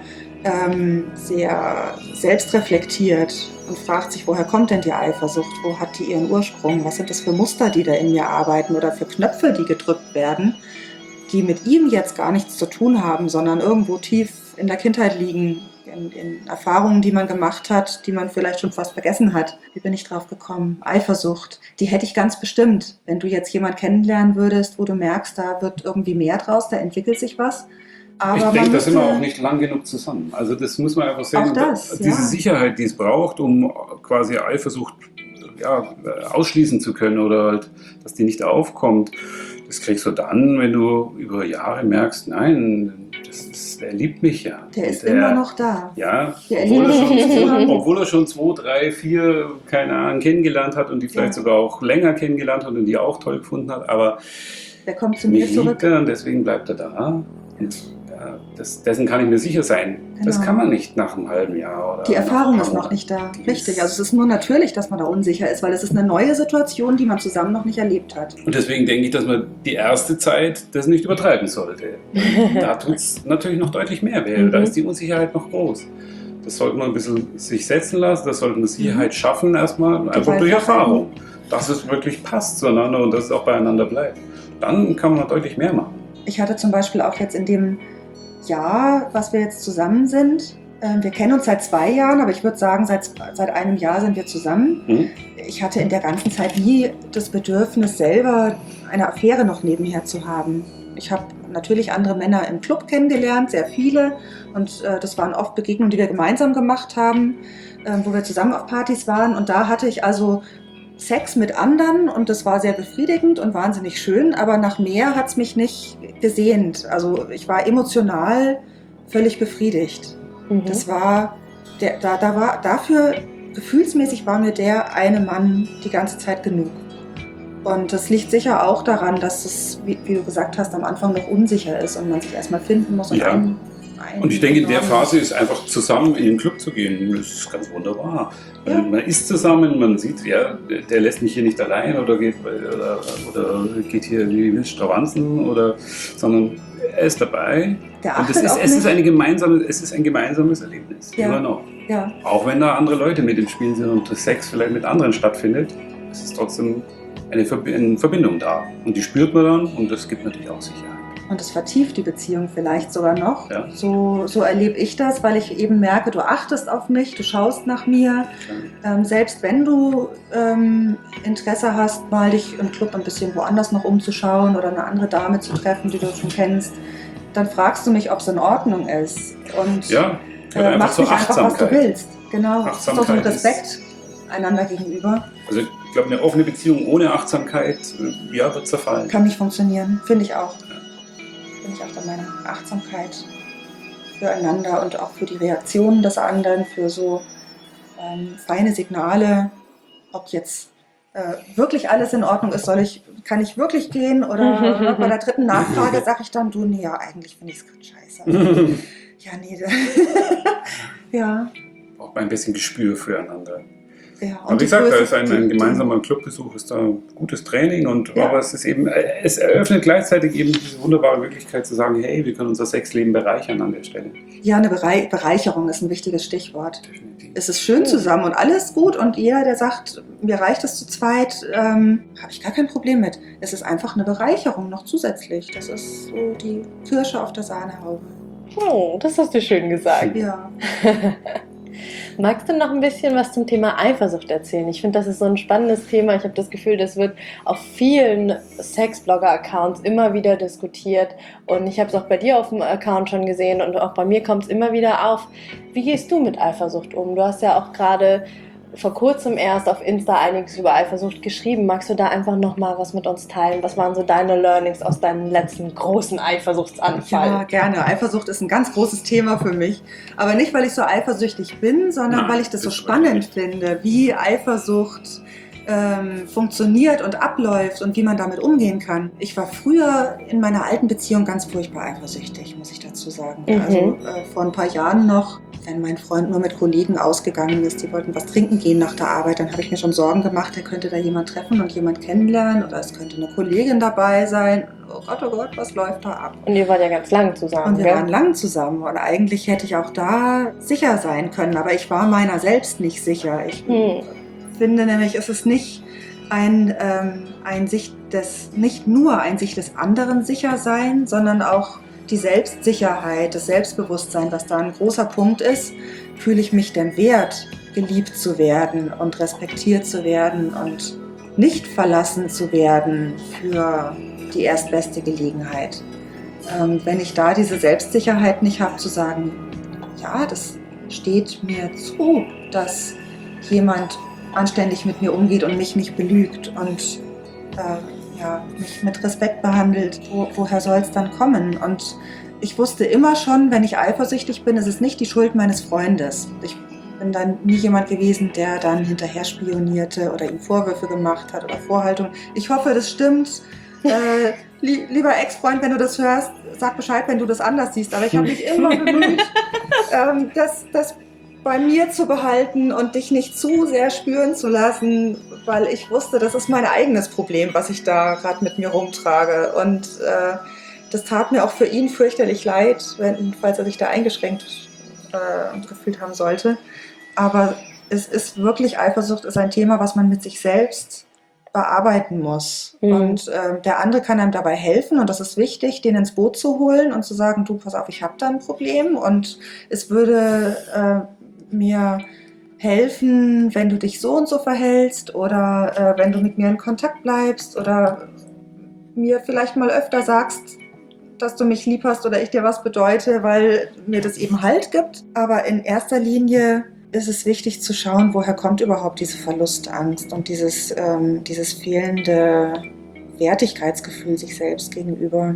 ähm, sehr selbstreflektiert und fragt sich, woher kommt denn die Eifersucht? Wo hat die ihren Ursprung? Was sind das für Muster, die da in mir arbeiten oder für Knöpfe, die gedrückt werden, die mit ihm jetzt gar nichts zu tun haben, sondern irgendwo tief in der Kindheit liegen, in, in Erfahrungen, die man gemacht hat, die man vielleicht schon fast vergessen hat. Wie bin ich drauf gekommen? Eifersucht, die hätte ich ganz bestimmt. Wenn du jetzt jemanden kennenlernen würdest, wo du merkst, da wird irgendwie mehr draus, da entwickelt sich was. Aber ich man denke, da sind wir müsste- auch nicht lang genug zusammen. Also das muss man einfach sehen. Auch das, Diese ja. Sicherheit, die es braucht, um quasi Eifersucht ja, ausschließen zu können oder halt, dass die nicht aufkommt, das kriegst du dann, wenn du über Jahre merkst, nein, das ist, der liebt mich ja. Der Und ist immer noch da. Ja, Der obwohl er, schon liebt zwei, mich. obwohl er schon zwei, drei, vier, keine Ahnung, kennengelernt hat und die vielleicht Ja. sogar auch länger kennengelernt hat und die auch toll gefunden hat, aber Der kommt zu mir mich zurück. liebt er und deswegen bleibt er da. Und ja, das, dessen kann ich mir sicher sein. Das Genau. kann man nicht nach einem halben Jahr. Oder Die nach Erfahrung einem ist Jahr. noch nicht da. Die Richtig. ist- Also es ist nur natürlich, dass man da unsicher ist, weil es ist eine neue Situation, die man zusammen noch nicht erlebt hat. Und deswegen denke ich, dass man die erste Zeit das nicht übertreiben sollte. Da tut es natürlich noch deutlich mehr weh. Mhm. Da ist die Unsicherheit noch groß. Das sollte man ein bisschen sich setzen lassen, das sollte man Sicherheit schaffen erstmal, einfach durch Erfahrung. Dass es wirklich passt zueinander und dass es auch beieinander bleibt. Dann kann man deutlich mehr machen. Ich hatte zum Beispiel auch jetzt in dem Jahr, was wir jetzt zusammen sind, äh, wir kennen uns seit zwei Jahren, aber ich würde sagen, seit, seit einem Jahr sind wir zusammen. Hm? Ich hatte in der ganzen Zeit nie das Bedürfnis, selber eine Affäre noch nebenher zu haben. Ich habe natürlich andere Männer im Club kennengelernt, sehr viele. Und äh, das waren oft Begegnungen, die wir gemeinsam gemacht haben, äh, wo wir zusammen auf Partys waren. Und da hatte ich also Sex mit anderen und das war sehr befriedigend und wahnsinnig schön. Aber nach mehr hat es mich nicht gesehnt. Also ich war emotional völlig befriedigt. Mhm. Das war, der, da, da war, dafür, gefühlsmäßig war mir der eine Mann die ganze Zeit genug. Und das liegt sicher auch daran, dass es, wie, wie du gesagt hast, am Anfang noch unsicher ist und man sich erstmal finden muss. Und, Ja. ein, ein Und ich denke, in der enormes- Phase ist einfach zusammen in den Club zu gehen, das ist ganz wunderbar. Ja. Man ist zusammen, man sieht, ja, der lässt mich hier nicht allein oder geht, oder, oder geht hier wie wild stravanzen, oder, sondern er ist dabei. Der Und achtet es ist, auf es, ist mich. eine gemeinsame, es ist ein gemeinsames Erlebnis, Ja. immer noch. Ja, Auch wenn da andere Leute mit im Spiel sind und das Sex vielleicht mit anderen stattfindet, es ist trotzdem eine Verbi- eine Verbindung da. Und die spürt man dann und das gibt natürlich auch Sicherheit. und es vertieft die Beziehung vielleicht sogar noch. Ja. So, so erlebe ich das, weil ich eben merke, du achtest auf mich, du schaust nach mir. Ähm, selbst wenn du ähm, Interesse hast, mal dich im Club ein bisschen woanders noch umzuschauen oder eine andere Dame zu treffen, die du schon kennst, dann fragst du mich, ob es in Ordnung ist. Und Ja, äh, einfach mach zur nicht einfach, was du Achtsamkeit. willst. Genau, das ist doch so ein Achtsamkeit ist- Respekt einander gegenüber. Also ich glaube, eine offene Beziehung ohne Achtsamkeit, äh, ja, wird zerfallen. Kann nicht funktionieren, finde ich auch. Bin ich auch der Meinung. Achtsamkeit füreinander und auch für die Reaktionen des anderen, für so ähm, feine Signale, ob jetzt äh, wirklich alles in Ordnung ist, soll ich, kann ich wirklich gehen oder bei der dritten Nachfrage sage ich dann, du, nee, ja, eigentlich finde ich es gerade scheiße. Also, ja, nee, ja, Auch ein bisschen Gespür füreinander. ja. Aber wie die gesagt, da Größe- ist ein, die- ein die- gemeinsamer Clubbesuch, ist da ein gutes Training und Ja. aber es ist eben, äh, es eröffnet gleichzeitig eben diese wunderbare Möglichkeit zu sagen, hey, wir können unser Sexleben bereichern an der Stelle. Ja, eine Berei Bereicherung ist ein wichtiges Stichwort. Definitiv. Es ist schön zusammen und alles gut und jeder, der sagt, mir reicht es zu zweit, ähm, habe ich gar kein Problem mit. Es ist einfach eine Bereicherung noch zusätzlich. Das ist so die Kirsche auf der Sahnehaube. Oh, das hast du schön gesagt. Ja. Magst du noch ein bisschen was zum Thema Eifersucht erzählen? Ich finde, das ist so ein spannendes Thema. Ich habe das Gefühl, das wird auf vielen Sex-Blogger-Accounts immer wieder diskutiert. Und ich habe es auch bei dir auf dem Account schon gesehen und auch bei mir kommt es immer wieder auf. Wie gehst du mit Eifersucht um? Du hast ja auch gerade vor kurzem erst auf Insta einiges über Eifersucht geschrieben. Magst du da einfach nochmal was mit uns teilen? Was waren so deine Learnings aus deinem letzten großen Eifersuchtsanfall? Ja, gerne. Eifersucht ist ein ganz großes Thema für mich. Aber nicht, weil ich so eifersüchtig bin, sondern Nein, weil ich das so das spannend finde, wie Eifersucht ähm, funktioniert und abläuft und wie man damit umgehen kann. Ich war früher in meiner alten Beziehung ganz furchtbar eifersüchtig, muss ich dazu sagen. Mhm. Also äh, vor ein paar Jahren noch, wenn mein Freund nur mit Kollegen ausgegangen ist, die wollten was trinken gehen nach der Arbeit, dann habe ich mir schon Sorgen gemacht, er könnte da jemand treffen und jemand kennenlernen oder es könnte eine Kollegin dabei sein. Oh Gott, oh Gott, was läuft da ab? Und ihr wart ja ganz lang zusammen, Und wir gell? waren lang zusammen und eigentlich hätte ich auch da sicher sein können, aber ich war meiner selbst nicht sicher. Ich Hm. finde nämlich, es ist nicht ein, ähm, ein sich des, nicht nur ein sich des anderen sicher sein, sondern auch die Selbstsicherheit, das Selbstbewusstsein, was da ein großer Punkt ist. Fühle ich mich denn wert, geliebt zu werden und respektiert zu werden und nicht verlassen zu werden für die erstbeste Gelegenheit. Ähm, wenn ich da diese Selbstsicherheit nicht habe, zu sagen, ja, das steht mir zu, dass jemand anständig mit mir umgeht und mich nicht belügt und äh, ja, mich mit Respekt behandelt, wo, woher soll es dann kommen? Und ich wusste immer schon, wenn ich eifersüchtig bin, ist es nicht die Schuld meines Freundes. Ich bin dann nie jemand gewesen, der dann hinterher spionierte oder ihm Vorwürfe gemacht hat oder Vorhaltungen. Ich hoffe, das stimmt. Äh, li- lieber Ex-Freund, wenn du das hörst, sag Bescheid, wenn du das anders siehst. Aber ich habe mich immer bemüht, ähm, das, das bei mir zu behalten und dich nicht zu sehr spüren zu lassen, weil ich wusste, das ist mein eigenes Problem, was ich da gerade mit mir rumtrage. Und äh, das tat mir auch für ihn fürchterlich leid, wenn, falls er sich da eingeschränkt äh, gefühlt haben sollte. Aber es ist wirklich, Eifersucht ist ein Thema, was man mit sich selbst bearbeiten muss. Mhm. Und äh, der andere kann einem dabei helfen und das ist wichtig, den ins Boot zu holen und zu sagen, du, pass auf, ich habe da ein Problem und es würde äh, mir helfen, wenn du dich so und so verhältst oder äh, wenn du mit mir in Kontakt bleibst oder mir vielleicht mal öfter sagst, dass du mich lieb hast oder ich dir was bedeute, weil mir das eben Halt gibt. Aber in erster Linie ist es wichtig zu schauen, woher kommt überhaupt diese Verlustangst und dieses, ähm, dieses fehlende Wertigkeitsgefühl sich selbst gegenüber.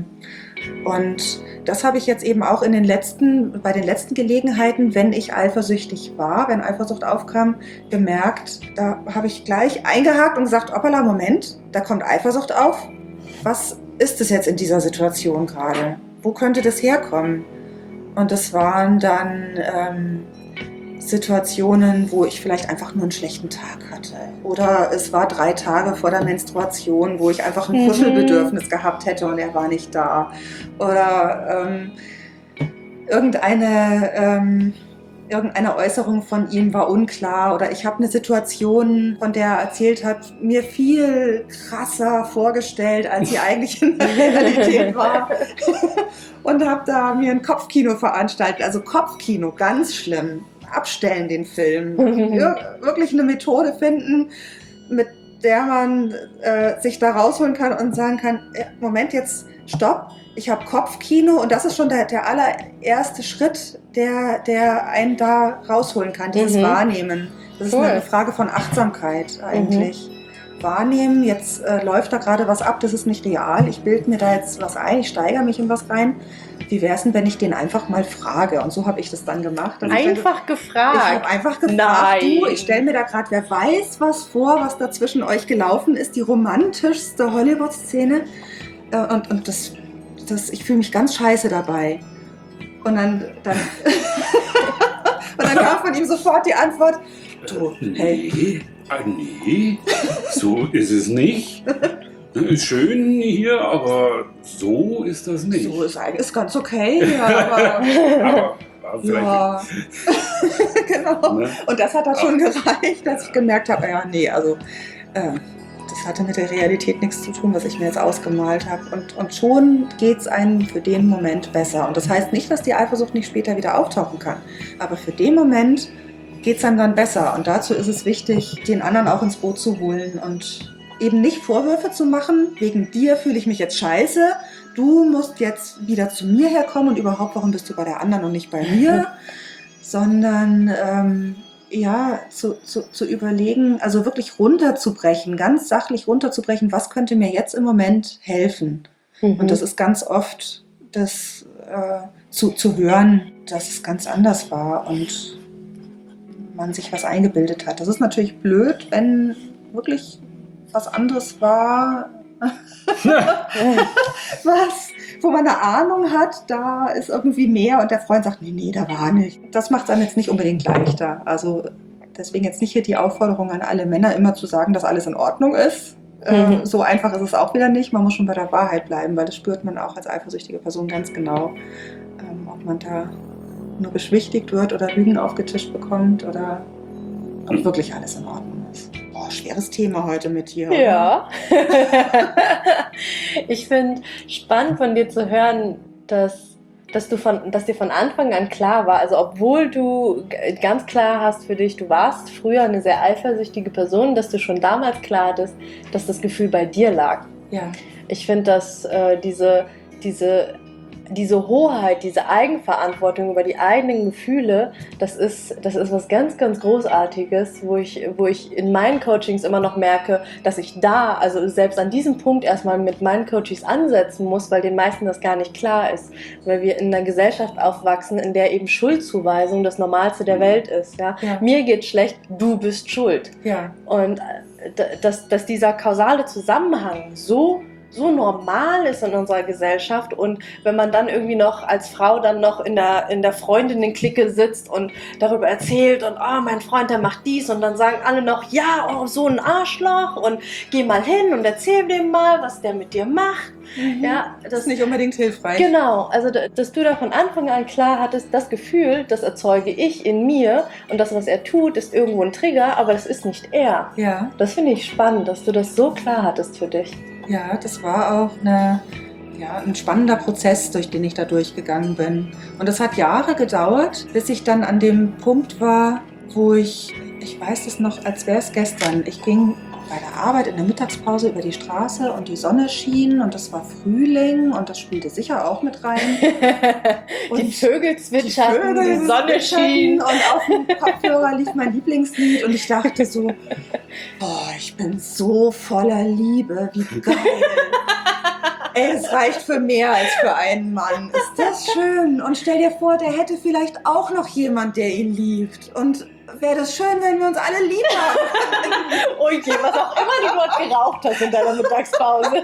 Und das habe ich jetzt eben auch in den letzten, bei den letzten Gelegenheiten, wenn ich eifersüchtig war, wenn Eifersucht aufkam, gemerkt, da habe ich gleich eingehakt und gesagt, hoppala, Moment, da kommt Eifersucht auf. Was ist es jetzt in dieser Situation gerade? Wo könnte das herkommen? Und das waren dann ähm, Situationen, wo ich vielleicht einfach nur einen schlechten Tag hatte. Oder es war drei Tage vor der Menstruation, wo ich einfach ein Mhm. Kuschelbedürfnis gehabt hätte und er war nicht da. Oder ähm, irgendeine, ähm, irgendeine Äußerung von ihm war unklar. Oder ich habe eine Situation, von der er erzählt hat, mir viel krasser vorgestellt, als sie eigentlich in der Realität war. Und habe da mir ein Kopfkino veranstaltet. Also Kopfkino, ganz schlimm. Abstellen den Film. Wir wirklich eine Methode finden, mit der man äh, sich da rausholen kann und sagen kann, äh, Moment, jetzt stopp, ich habe Kopfkino und das ist schon der, der allererste Schritt, der, der einen da rausholen kann, dieses Mhm. Wahrnehmen. Das ist Cool. eine Frage von Achtsamkeit eigentlich. Wahrnehmen, jetzt äh, läuft da gerade was ab, das ist nicht real, ich bilde mir da jetzt was ein, ich steigere mich in was rein. Wie wäre es denn, wenn ich den einfach mal frage? Und so habe ich das dann gemacht. Also ich Einfach Ich gefragt. habe einfach gefragt, Nein. du, ich stelle mir da gerade, wer weiß was vor, was da zwischen euch gelaufen ist, die romantischste Hollywood-Szene. Äh, und und das, das, ich fühle mich ganz scheiße dabei. Und dann, dann, und dann kam von ihm sofort die Antwort, du, hey, Nee, ah, nee, so ist es nicht. Ist schön hier, aber so ist das nicht. so ist eigentlich ist ganz okay, ja, aber Aber, aber vielleicht. ja, genau. Ne? Und das hat da schon gereicht, dass ich gemerkt habe, ja, nee, also äh, das hatte mit der Realität nichts zu tun, was ich mir jetzt ausgemalt habe. Und, und schon geht es einem für den Moment besser. Und das heißt nicht, dass die Eifersucht nicht später wieder auftauchen kann. Aber für den Moment geht es einem dann besser. Und dazu ist es wichtig, den anderen auch ins Boot zu holen und eben nicht Vorwürfe zu machen, wegen dir fühle ich mich jetzt scheiße, du musst jetzt wieder zu mir herkommen und überhaupt, warum bist du bei der anderen und nicht bei mir, sondern ähm, ja, zu, zu, zu überlegen, also wirklich runterzubrechen, ganz sachlich runterzubrechen, was könnte mir jetzt im Moment helfen? Mhm. Und das ist ganz oft das äh, zu, zu hören, dass es ganz anders war und man sich was eingebildet hat. Das ist natürlich blöd, wenn wirklich was anderes war, was, wo man eine Ahnung hat, da ist irgendwie mehr und der Freund sagt, nee, nee, da war nicht. Das macht es einem jetzt nicht unbedingt leichter. Also deswegen jetzt nicht hier die Aufforderung an alle Männer, immer zu sagen, dass alles in Ordnung ist. Mhm. Äh, so einfach ist es auch wieder nicht. Man muss schon bei der Wahrheit bleiben, weil das spürt man auch als eifersüchtige Person ganz genau, ähm, ob man da nur beschwichtigt wird oder Lügen aufgetischt bekommt oder ob wirklich alles in Ordnung ist. Boah, schweres Thema heute mit dir. Ja. Ich finde spannend von dir zu hören, dass, dass, du von, dass dir von Anfang an klar war, also obwohl du g- ganz klar hast für dich, du warst früher eine sehr eifersüchtige Person, dass du schon damals klar hattest, dass das Gefühl bei dir lag. Ja. Ich finde, dass äh, diese, diese, diese Hoheit, diese Eigenverantwortung über die eigenen Gefühle, das ist, das ist was ganz, ganz Großartiges, wo ich, wo ich in meinen Coachings immer noch merke, dass ich da, also selbst an diesem Punkt erstmal mit meinen Coaches ansetzen muss, weil den meisten das gar nicht klar ist. Weil wir in einer Gesellschaft aufwachsen, in der eben Schuldzuweisung das Normalste der Welt ist. Ja? Ja. Mir geht schlecht, du bist schuld. Ja. Und äh, d- dass, dass dieser kausale Zusammenhang so so normal ist in unserer Gesellschaft und wenn man dann irgendwie noch als Frau dann noch in der, in der Freundinnen-Clique sitzt und darüber erzählt und oh, mein Freund, der macht dies und dann sagen alle noch, ja, oh, so ein Arschloch und geh mal hin und erzähl dem mal, was der mit dir macht. Mhm. Ja, Das ist nicht unbedingt hilfreich. Genau, also da- dass du da von Anfang an klar hattest, das Gefühl, das erzeuge ich in mir und das, was er tut, ist irgendwo ein Trigger, aber das ist nicht er. Ja. Das finde ich spannend, dass du das so klar hattest für dich. Ja, das war auch eine, ja, ein spannender Prozess, durch den ich da durchgegangen bin. Und es hat Jahre gedauert, bis ich dann an dem Punkt war, wo ich, ich weiß es noch, als wäre es gestern, ich ging bei der Arbeit in der Mittagspause über die Straße und die Sonne schien und es war Frühling und das spielte sicher auch mit rein. Und die Vögel zwitscherten, die, Vögel Sonne zwitscherten schien. und auf dem Kopfhörer lief mein Lieblingslied und ich dachte so, boah, ich bin so voller Liebe, wie geil. Ey, es reicht für mehr als für einen Mann. Ist das schön? Und stell dir vor, der hätte vielleicht auch noch jemand, der ihn liebt. Und wäre das schön, wenn wir uns alle lieb haben. Oje, was auch immer du dort geraucht hast in deiner Mittagspause.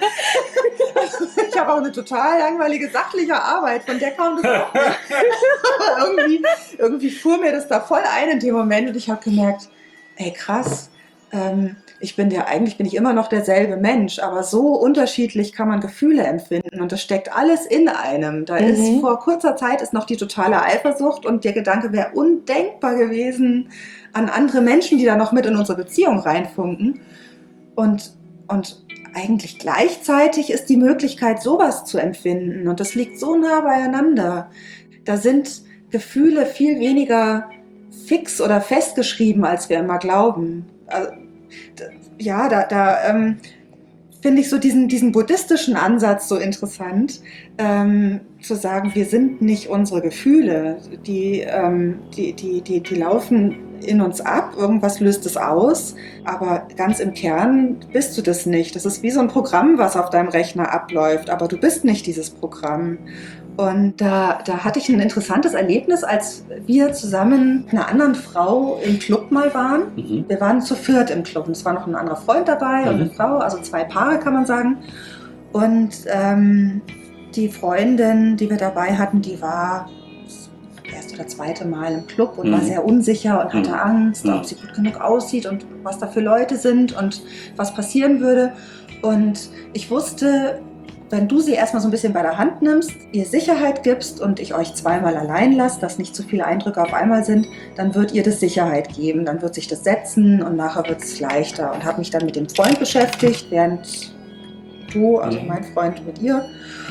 Ich habe auch eine total langweilige sachliche Arbeit, von der kam das auch nicht. Aber irgendwie, irgendwie fuhr mir das da voll ein in dem Moment und ich habe gemerkt, ey krass, ähm, ich bin ja, eigentlich bin ich immer noch derselbe Mensch, aber so unterschiedlich kann man Gefühle empfinden und das steckt alles in einem. Da Mhm. ist vor kurzer Zeit ist noch die totale Eifersucht und der Gedanke wäre undenkbar gewesen an andere Menschen, die da noch mit in unsere Beziehung reinfunken. Und, und eigentlich gleichzeitig ist die Möglichkeit, sowas zu empfinden und das liegt so nah beieinander. Da sind Gefühle viel weniger fix oder festgeschrieben, als wir immer glauben. Also, ja, da, da ähm, finde ich so diesen, diesen buddhistischen Ansatz so interessant, ähm, zu sagen, wir sind nicht unsere Gefühle, die, ähm, die, die, die, die laufen in uns ab, irgendwas löst es aus, aber ganz im Kern bist du das nicht. Das ist wie so ein Programm, was auf deinem Rechner abläuft, aber du bist nicht dieses Programm. Und da, da hatte ich ein interessantes Erlebnis, als wir zusammen mit einer anderen Frau im Club mal waren. Mhm. Wir waren zu viert im Club und es war noch ein anderer Freund dabei und Mhm. eine Frau, also zwei Paare kann man sagen. Und ähm, die Freundin, die wir dabei hatten, die war das erste oder zweite Mal im Club und Mhm. war sehr unsicher und hatte Mhm. Angst, Mhm. ob sie gut genug aussieht und was da für Leute sind und was passieren würde. Und ich wusste, wenn du sie erstmal so ein bisschen bei der Hand nimmst, ihr Sicherheit gibst und ich euch zweimal allein lasse, dass nicht zu viele Eindrücke auf einmal sind, dann wird ihr das Sicherheit geben, dann wird sich das setzen und nachher wird es leichter. Und habe mich dann mit dem Freund beschäftigt, während du, also Mhm. mein Freund mit ihr.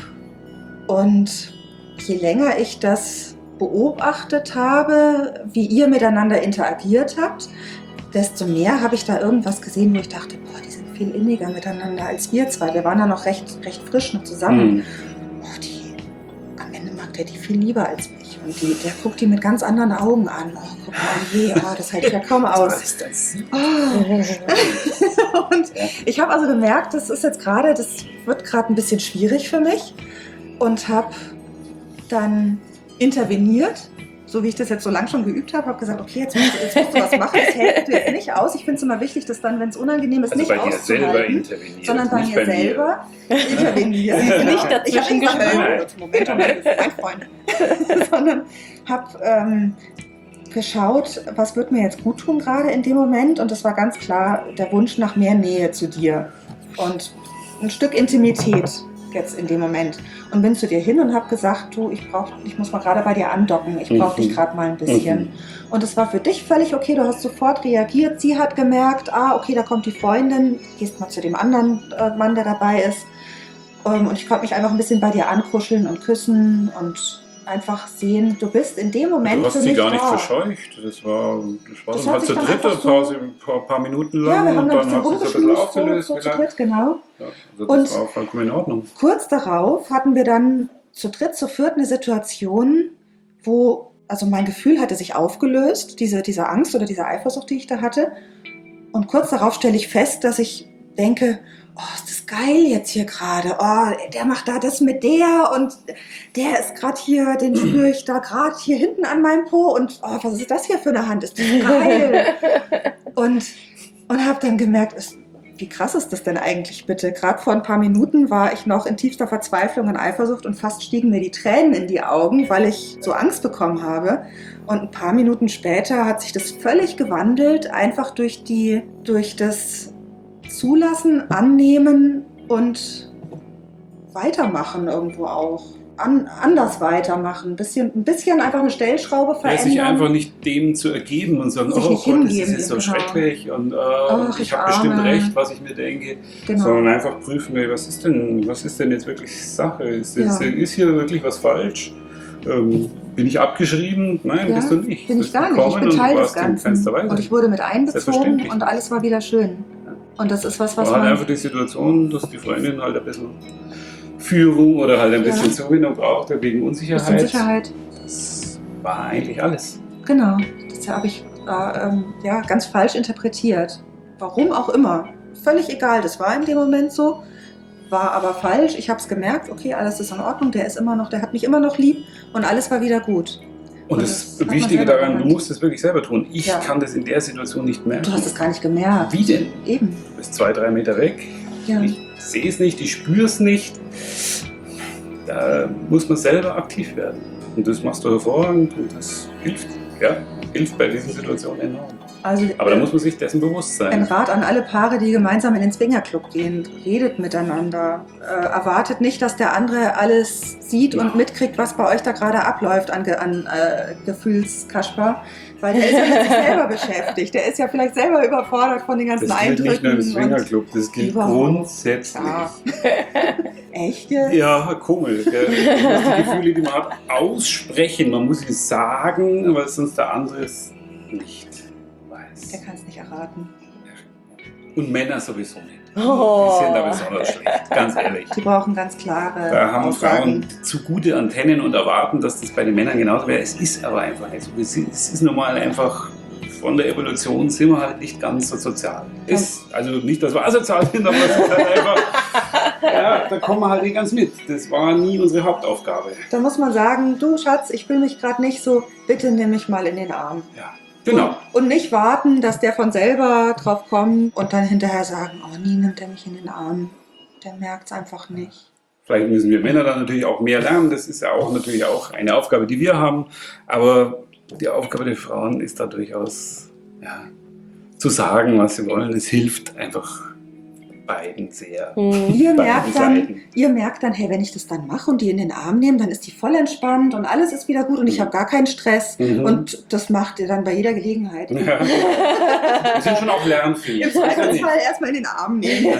Und je länger ich das beobachtet habe, wie ihr miteinander interagiert habt, desto mehr habe ich da irgendwas gesehen, wo ich dachte, boah, die sind viel inniger miteinander als wir zwei. Wir waren da noch recht, recht frisch noch zusammen. Mhm. Boah, die, am Ende mag der die viel lieber als mich. nicht. Und die, der guckt die mit ganz anderen Augen an. Oh, guck mal, je, oh, das halte ich ja kaum aus. Was ist das? Oh. Und ich habe also gemerkt, das ist jetzt gerade, das wird gerade ein bisschen schwierig für mich und habe dann interveniert, so wie ich das jetzt so lange schon geübt habe, habe gesagt, okay, jetzt musst, du, jetzt musst du was machen, das hält du jetzt nicht aus. Ich finde es immer wichtig, dass dann, wenn es unangenehm ist, Also nicht bei dir selber auszuhalten, intervenieren, sondern bei nicht mir bei mir. selber intervenieren. Sie sind nicht Ich habe dazwischen nicht gesagt, gesprungen. oh, Moment, Moment, das ist mein Freund. sondern habe ähm, geschaut, was wird mir jetzt gut tun gerade in dem Moment. Und das war ganz klar der Wunsch nach mehr Nähe zu dir und ein Stück Intimität jetzt in dem Moment. Und bin zu dir hin und habe gesagt, du, ich brauch, ich muss mal gerade bei dir andocken, ich brauche Mhm. dich gerade mal ein bisschen. Mhm. Und es war für dich völlig okay, du hast sofort reagiert, sie hat gemerkt, ah, okay, da kommt die Freundin, gehst mal zu dem anderen äh, Mann, der dabei ist. Ähm, und ich konnte mich einfach ein bisschen bei dir ankuscheln und küssen und einfach sehen, du bist in dem Moment Du hast für sie mich gar nicht da. verscheucht. Das war, das war Das dann hat halt sich zur dann dritte einfach so- Pause, ein paar, paar Minuten lang. Ja, wir haben und dann ein dann bisschen hat sich so ein bisschen rumgeschmust, so, aufgelöst. so zu wieder. dritt, genau. Ja, also das Und- war vollkommen in Ordnung. Kurz darauf hatten wir dann zu dritt, zu viert eine Situation, wo, also mein Gefühl hatte sich aufgelöst, diese, diese Angst oder diese Eifersucht, die ich da hatte. Und kurz darauf stelle ich fest, dass ich denke, oh, ist das geil jetzt hier gerade. Oh, der macht da das mit der und der ist gerade hier, den spüre ich da gerade hier hinten an meinem Po und oh, was ist das hier für eine Hand? Ist das geil? und und habe dann gemerkt, ist, wie krass ist das denn eigentlich bitte? Gerade vor ein paar Minuten war ich noch in tiefster Verzweiflung und Eifersucht und fast stiegen mir die Tränen in die Augen, weil ich so Angst bekommen habe. Und ein paar Minuten später hat sich das völlig gewandelt, einfach durch die, durch das Zulassen, Annehmen und Weitermachen irgendwo auch. An, anders weitermachen. Ein bisschen, ein bisschen einfach eine Stellschraube Ja, verändern. sich einfach nicht dem zu ergeben und sagen, Sich oh nicht Gott, das ist hingeben, jetzt so genau. schrecklich und äh, Ach, ich ich habe bestimmt Arme. recht, was ich mir denke, Genau. sondern einfach prüfen, ey, was ist denn, was ist denn jetzt wirklich Sache? Ist, jetzt, Ja. ist hier wirklich was falsch? Ähm, bin ich abgeschrieben? Nein, Ja, bist du nicht. Bin Du ich bist gar nicht. Ich gekommen bin und Teil des warst in Ganzen. keinster Weise. Und ich wurde mit einbezogen Selbstverständlich. und alles war wieder schön. Und das ist was, was War halt man... einfach die Situation, dass die Freundin halt ein bisschen Führung oder halt ein bisschen Ja. Zuwendung brauchte wegen Unsicherheit. bisschen Sicherheit. Das war eigentlich alles. Genau. Das habe ich äh, ähm, ja, ganz falsch interpretiert. Warum auch immer. Völlig egal. Das war in dem Moment so. War aber falsch. Ich habe es gemerkt. Okay, alles ist in Ordnung. Der ist immer noch, der hat mich immer noch lieb. Und alles war wieder gut. Und Und das, das hat man Wichtige selber daran, du gemerkt. musst es wirklich selber tun. Ich Ja. kann das in der Situation nicht merken. Du hast es gar nicht gemerkt. Wie denn? Eben. Du bist zwei, drei Meter weg. Ja. Ich sehe es nicht, ich spüre es nicht. Da muss man selber aktiv werden. Und das machst du hervorragend und das hilft. Ja, hilft bei diesen Situationen enorm. Also, Aber da äh, muss man sich dessen bewusst Ein sein. Rat an alle Paare, die gemeinsam in den Swingerclub gehen. Redet miteinander. Äh, erwartet nicht, dass der andere alles sieht und mitkriegt, was bei euch da gerade abläuft an, Ge an äh, Gefühlskasper. Weil der ist ja mit sich selber beschäftigt. Der ist ja vielleicht selber überfordert von den ganzen Das gilt nicht nur im Eindrücken. Swingerclub, das gilt Überhaupt. grundsätzlich. Ja. Echt jetzt? Ja, komisch. Gell? Man muss die Gefühle, die man hat, aussprechen. Man muss sie sagen, weil sonst der andere es nicht weiß. Der kann es nicht erraten. Und Männer sowieso nicht. Oh. Die sind da besonders schlecht, ganz ehrlich. Die brauchen ganz klare Da haben Aussagen. Frauen zu gute Antennen und erwarten, dass das bei den Männern genauso wäre. Es ist aber einfach nicht so. Es ist, es ist normal einfach, von der Evolution sind wir halt nicht ganz so sozial. Ist, also nicht, dass wir asozial sind, aber es ist halt einfach, ja, da kommen wir halt nicht ganz mit. Das war nie unsere Hauptaufgabe. Da muss man sagen, du Schatz, ich fühle mich gerade nicht so, bitte nimm mich mal in den Arm. Ja, genau. Und, und nicht warten, dass der von selber drauf kommt und dann hinterher sagen, oh, nie nimmt er mich in den Arm. Der merkt es einfach nicht. Vielleicht müssen wir Männer dann natürlich auch mehr lernen. Das ist ja auch natürlich auch eine Aufgabe, die wir haben. Aber die Aufgabe der Frauen ist da durchaus, ja, zu sagen, was sie wollen. Es hilft einfach beiden sehr. Hm. Ihr Beiden merkt, dann, Seiten. ihr merkt dann, hey, wenn ich das dann mache und die in den Arm nehme, dann ist die voll entspannt und alles ist wieder gut und ich habe gar keinen Stress. Mhm. Und das macht ihr dann bei jeder Gelegenheit. Ja. Wir sind schon auch lernfähig. Im Zweifelsfall erstmal in den Arm nehmen.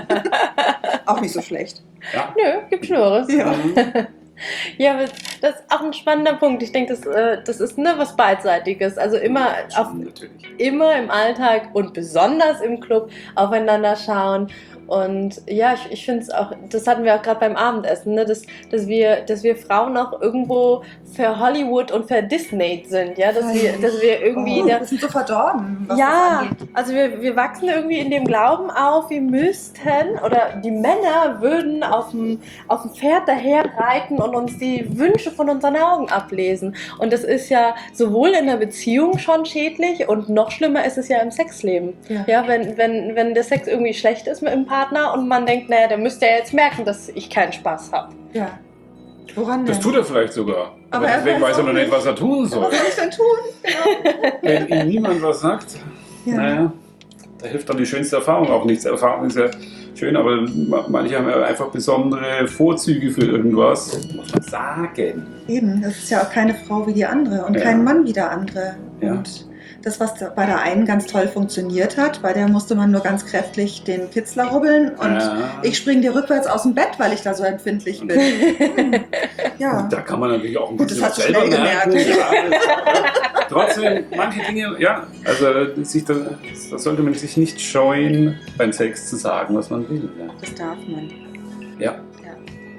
Auch nicht so schlecht. Ja. Nö, gibt Schlimmeres. Ja. Mhm. Ja, aber das ist auch ein spannender Punkt. Ich denke, das, äh, das ist ne, was Beidseitiges. Also immer, auf, Natürlich. immer im Alltag und besonders im Club aufeinander schauen. Und ja, ich, ich finde es auch, das hatten wir auch gerade beim Abendessen, ne, dass, dass, wir, dass wir Frauen auch irgendwo für Hollywood und für Disney sind, ja, dass wir, dass wir irgendwie oh, da, wir sind so verdorben, was ja, das angeht. also wir, wir wachsen irgendwie in dem Glauben auf, wir müssten oder die Männer würden auf dem, auf dem Pferd daher reiten und uns die Wünsche von unseren Augen ablesen. Und das ist ja sowohl in der Beziehung schon schädlich und noch schlimmer ist es ja im Sexleben. Ja. Ja, wenn, wenn, wenn der Sex irgendwie schlecht ist mit dem Partner und man denkt, naja, der müsste ja jetzt merken, dass ich keinen Spaß habe. Ja. Woran Das denn? tut er vielleicht sogar. Aber, Aber er deswegen weiß weiß er auch noch nicht, nicht. was er tun soll. Was soll ich denn tun? Wenn ihm niemand was sagt, Ja. naja, da hilft dann die schönste Erfahrung auch nichts. Erfahrung ist ja schön, aber manche haben ja einfach besondere Vorzüge für irgendwas. Muss man sagen. Eben, das ist ja auch keine Frau wie die andere und Ja. kein Mann wie der andere. Ja. Und das, was da bei der einen ganz toll funktioniert hat, bei der musste man nur ganz kräftig den Kitzler rubbeln und Ja. ich springe dir rückwärts aus dem Bett, weil ich da so empfindlich bin. Hm. Ja. Und da kann man natürlich auch ein Gut, bisschen das hast was du selber schnell merken. gemerkt. Ja, das, trotzdem, manche Dinge, ja, also sich da, da sollte man sich nicht scheuen, beim Sex zu sagen, was man will. Ja, Das darf man. ja. Ja.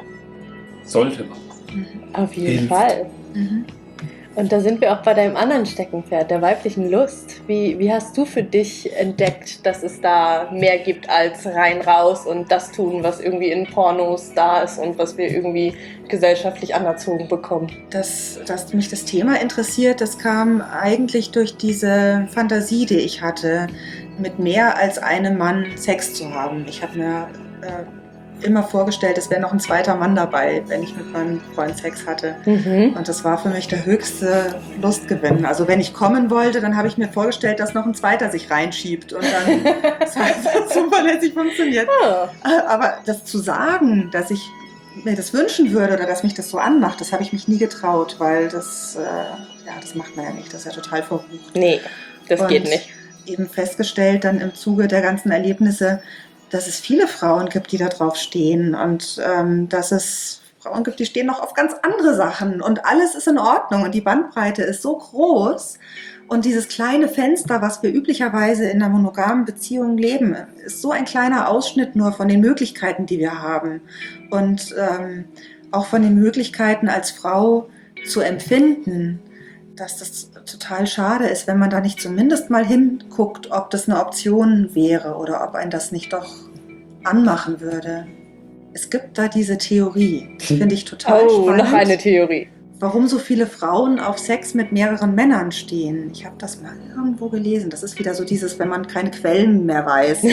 Sollte man. Mhm. Auf jeden Hilft. Fall. Mhm. Und da sind wir auch bei deinem anderen Steckenpferd, der weiblichen Lust. Wie, wie hast du für dich entdeckt, dass es da mehr gibt als rein raus und das tun, was irgendwie in Pornos da ist und was wir irgendwie gesellschaftlich anerzogen bekommen? Dass, dass mich das Thema interessiert, das kam eigentlich durch diese Fantasie, die ich hatte, mit mehr als einem Mann Sex zu haben. Ich habe mir äh, immer vorgestellt, es wäre noch ein zweiter Mann dabei, wenn ich mit meinem Freund Sex hatte. Mhm. Und das war für mich der höchste Lustgewinn. Also wenn ich kommen wollte, dann habe ich mir vorgestellt, dass noch ein zweiter sich reinschiebt und dann das hat zuverlässig funktioniert. Ah. Aber das zu sagen, dass ich mir das wünschen würde oder dass mich das so anmacht, das habe ich mich nie getraut, weil das, äh, ja, das macht man ja nicht. Das ist ja total verrucht. Nee, das Und geht nicht. Eben festgestellt dann im Zuge der ganzen Erlebnisse, dass es viele Frauen gibt, die da drauf stehen und ähm, dass es Frauen gibt, die stehen noch auf ganz andere Sachen und alles ist in Ordnung und die Bandbreite ist so groß und dieses kleine Fenster, was wir üblicherweise in einer monogamen Beziehung leben, ist so ein kleiner Ausschnitt nur von den Möglichkeiten, die wir haben und ähm, auch von den Möglichkeiten als Frau zu empfinden, dass das total schade ist, wenn man da nicht zumindest mal hinguckt, ob das eine Option wäre oder ob ein das nicht doch anmachen würde. Es gibt da diese Theorie, die finde ich total Oh, spannend, noch eine Theorie. warum so viele Frauen auf Sex mit mehreren Männern stehen. Ich habe das mal irgendwo gelesen. Das ist wieder so dieses, wenn man keine Quellen mehr weiß.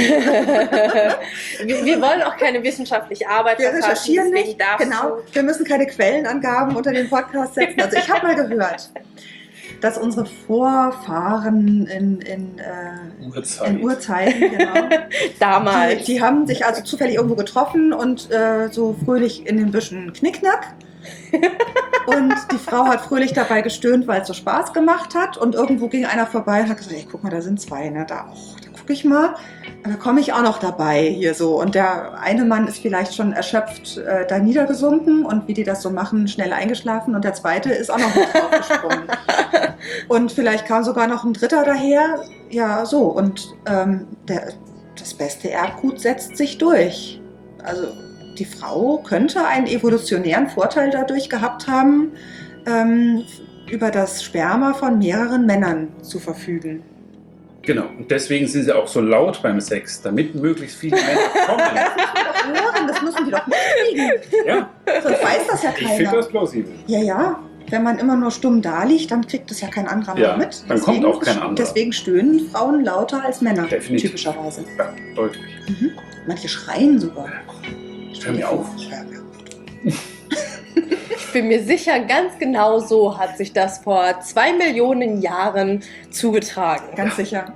wir, wir wollen auch keine wissenschaftliche Arbeit Wir verfassen, recherchieren deswegen nicht, darfst genau. Wir müssen keine Quellenangaben unter den Podcast setzen. Also ich habe mal gehört, dass unsere Vorfahren in, in, äh, Uhrzeit. in Urzeiten, genau, du damals. die, die haben sich also zufällig irgendwo getroffen und äh, so fröhlich in den Büschen Knickknack. Und die Frau hat fröhlich dabei gestöhnt, weil es so Spaß gemacht hat. Und irgendwo ging einer vorbei und hat gesagt, ey, guck mal, da sind zwei, ne? Da, oh, da gucke ich mal. Da komme ich auch noch dabei hier so. Und der eine Mann ist vielleicht schon erschöpft äh, da niedergesunken und wie die das so machen, schnell eingeschlafen. Und der zweite ist auch noch mit draufgesprungen. Und vielleicht kam sogar noch ein dritter daher. Ja, so. Und ähm, der, das beste Erbgut setzt sich durch. Also die Frau könnte einen evolutionären Vorteil dadurch gehabt haben, ähm, über das Sperma von mehreren Männern zu verfügen. Genau, und deswegen sind sie auch so laut beim Sex, damit möglichst viele Männer kommen. Hören, das müssen die doch mitkriegen. Ja, Sonst weiß das ja ich finde keiner. das plausibel. Ja, ja. Wenn man immer nur stumm da liegt, dann kriegt das ja kein anderer Ja, mehr mit. dann kommt auch kein anderer. Deswegen stöhnen Frauen lauter als Männer, Definitiv. typischerweise. Ja, deutlich. Mhm. Manche schreien sogar. Hör mir auf. Hör mir auf. Ich bin mir sicher, ganz genau so hat sich das vor zwei Millionen Jahren zugetragen. Ganz sicher.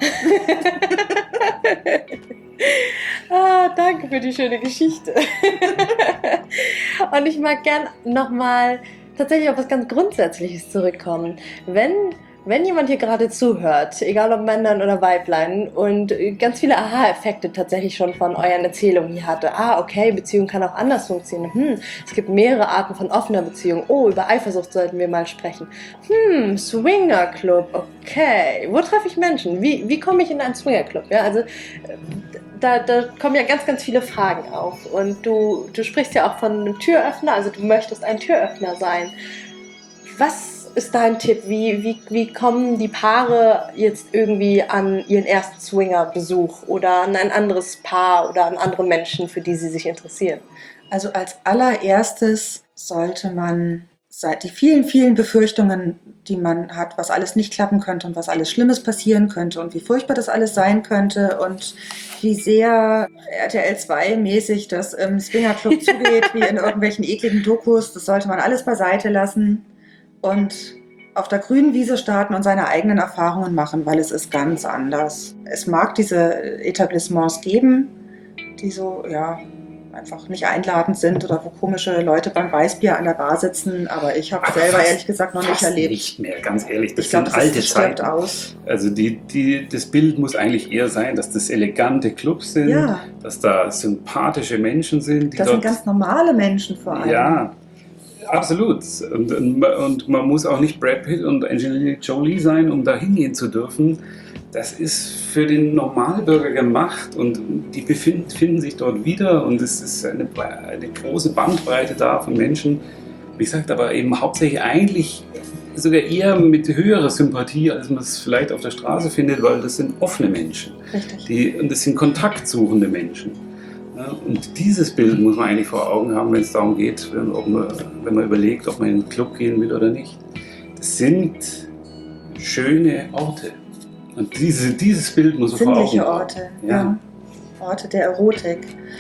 Ah, danke für die schöne Geschichte. Und ich mag gern nochmal tatsächlich auf was ganz Grundsätzliches zurückkommen. Wenn, wenn jemand hier gerade zuhört, egal ob Männern oder Weiblein, und ganz viele Aha-Effekte tatsächlich schon von euren Erzählungen hier hatte. Ah, okay, Beziehung kann auch anders funktionieren. Hm, es gibt mehrere Arten von offener Beziehung. Oh, über Eifersucht sollten wir mal sprechen. Hm, Swingerclub, okay. Wo treffe ich Menschen? Wie, wie komme ich in einen Swingerclub? Ja, also Da, da kommen ja ganz, ganz viele Fragen auf. Und du, du sprichst ja auch von einem Türöffner, also du möchtest ein Türöffner sein. Was ist dein Tipp? Wie, wie, wie kommen die Paare jetzt irgendwie an ihren ersten Swinger-Besuch oder an ein anderes Paar oder an andere Menschen, für die sie sich interessieren? Also als allererstes sollte man die vielen, vielen Befürchtungen, die man hat, was alles nicht klappen könnte und was alles Schlimmes passieren könnte und wie furchtbar das alles sein könnte und wie sehr R T L zwei mäßig das im Swingerclub zugeht, wie in irgendwelchen ekligen Dokus, das sollte man alles beiseite lassen und auf der grünen Wiese starten und seine eigenen Erfahrungen machen, weil es ist ganz anders. Es mag diese Etablissements geben, die so, ja, einfach nicht einladend sind oder wo komische Leute beim Weißbier an der Bar sitzen, aber ich habe selber fast, ehrlich gesagt noch nicht erlebt. Nicht mehr, ganz ehrlich, das ich glaub, sind alte das stirbt Zeiten. Aus. Also die, die, das Bild muss eigentlich eher sein, dass das elegante Clubs sind, Ja. dass da sympathische Menschen sind. Die Das dort, sind ganz normale Menschen vor allem. Ja, absolut. Und, und, und man muss auch nicht Brad Pitt und Angelina Jolie sein, um da hingehen zu dürfen. Das ist für den Normalbürger gemacht und die befinden, finden sich dort wieder und es ist eine, eine große Bandbreite da von Menschen. Wie gesagt, aber eben hauptsächlich eigentlich sogar eher mit höherer Sympathie, als man es vielleicht auf der Straße findet, weil das sind offene Menschen. Richtig. Die, und das sind kontaktsuchende Menschen. Ja, und dieses Bild muss man eigentlich vor Augen haben, wenn es darum geht, wenn, ob man, wenn man überlegt, ob man in den Club gehen will oder nicht. Das sind schöne Orte. Und diese, dieses Bild muss man vor Augen haben. Sinnliche Orte, ja. ja. Orte der Erotik.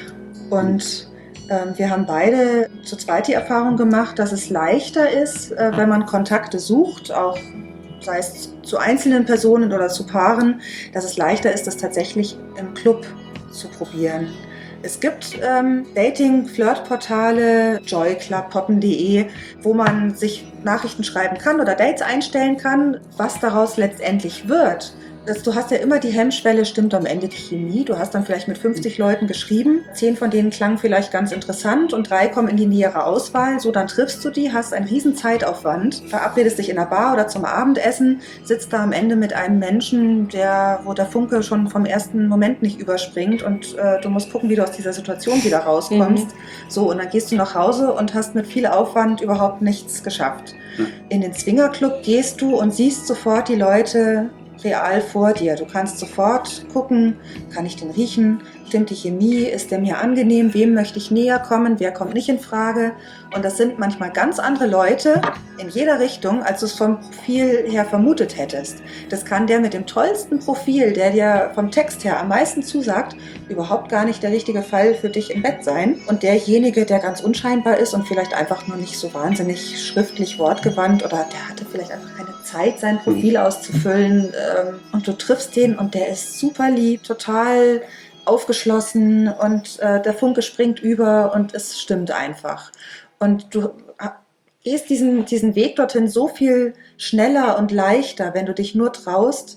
Und ähm, wir haben beide zu zweit die Erfahrung gemacht, dass es leichter ist, äh, wenn man Kontakte sucht, auch sei es zu einzelnen Personen oder zu Paaren, dass es leichter ist, das tatsächlich im Club zu probieren. Es gibt ähm, Dating-Flirt-Portale, joyclub, poppen punkt de, wo man sich Nachrichten schreiben kann oder Dates einstellen kann. Was daraus letztendlich wird, das, du hast ja immer die Hemmschwelle, stimmt am Ende die Chemie. Du hast dann vielleicht mit fünfzig Leuten geschrieben, zehn von denen klangen vielleicht ganz interessant und drei kommen in die nähere Auswahl. So, dann triffst du die, hast einen riesen Zeitaufwand, verabredest dich in einer Bar oder zum Abendessen, sitzt da am Ende mit einem Menschen, der, wo der Funke schon vom ersten Moment nicht überspringt und äh, du musst gucken, wie du aus dieser Situation wieder rauskommst. Mhm. So, und dann gehst du nach Hause und hast mit viel Aufwand überhaupt nichts geschafft. Mhm. In den Swingerclub gehst du und siehst sofort die Leute real vor dir. Du kannst sofort gucken, kann ich den riechen, stimmt die Chemie, ist der mir angenehm, wem möchte ich näher kommen, wer kommt nicht in Frage. Und das sind manchmal ganz andere Leute in jeder Richtung, als du es vom Profil her vermutet hättest. Das kann der mit dem tollsten Profil, der dir vom Text her am meisten zusagt, überhaupt gar nicht der richtige Fall für dich im Bett sein. Und derjenige, der ganz unscheinbar ist und vielleicht einfach nur nicht so wahnsinnig schriftlich wortgewandt oder der hatte vielleicht einfach keine Zeit, sein Profil auszufüllen, ähm, und du triffst den und der ist super lieb, total aufgeschlossen und äh, der Funke springt über und es stimmt einfach. Und du gehst diesen, diesen Weg dorthin so viel schneller und leichter, wenn du dich nur traust,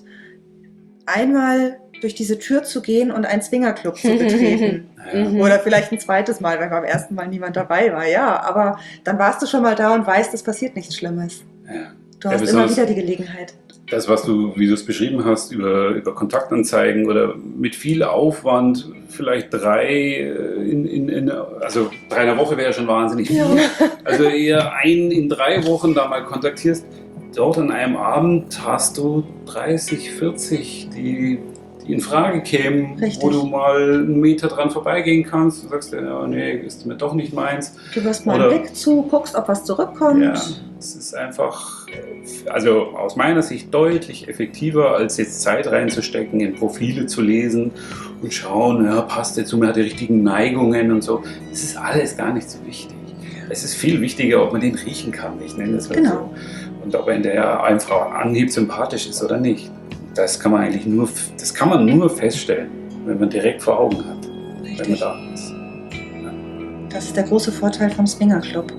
einmal durch diese Tür zu gehen und einen Swingerclub zu betreten. Ja. Oder vielleicht ein zweites Mal, wenn beim ersten Mal niemand dabei war. Ja, aber dann warst du schon mal da und weißt, es passiert nichts Schlimmes. Ja. Du hast ja, immer wieder die Gelegenheit. Das, was du, wie du es beschrieben hast, über, über Kontaktanzeigen oder mit viel Aufwand, vielleicht drei in, in, in also drei in der Woche wäre schon wahnsinnig viel. Ja. Also eher ein in drei Wochen da mal kontaktierst. Dort an einem Abend hast du dreißig, vierzig, die, die in Frage kämen, richtig, wo du mal einen Meter dran vorbeigehen kannst. Du sagst, ja, nee, ist mir doch nicht meins. Du wirst mal einen Blick zu, guckst, ob was zurückkommt. Ja, es ist einfach, also aus meiner Sicht deutlich effektiver, als jetzt Zeit reinzustecken, in Profile zu lesen und schauen, ja, passt der zu mir, hat die richtigen Neigungen und so. Das ist alles gar nicht so wichtig. Es ist viel wichtiger, ob man den riechen kann, ich nenne es mal genau so. Und ob er in der einfach Anhieb sympathisch ist oder nicht. Das kann man eigentlich nur, das kann man nur feststellen, wenn man direkt vor Augen hat, richtig, wenn man da ist. Ja. Das ist der große Vorteil vom Swingerclub.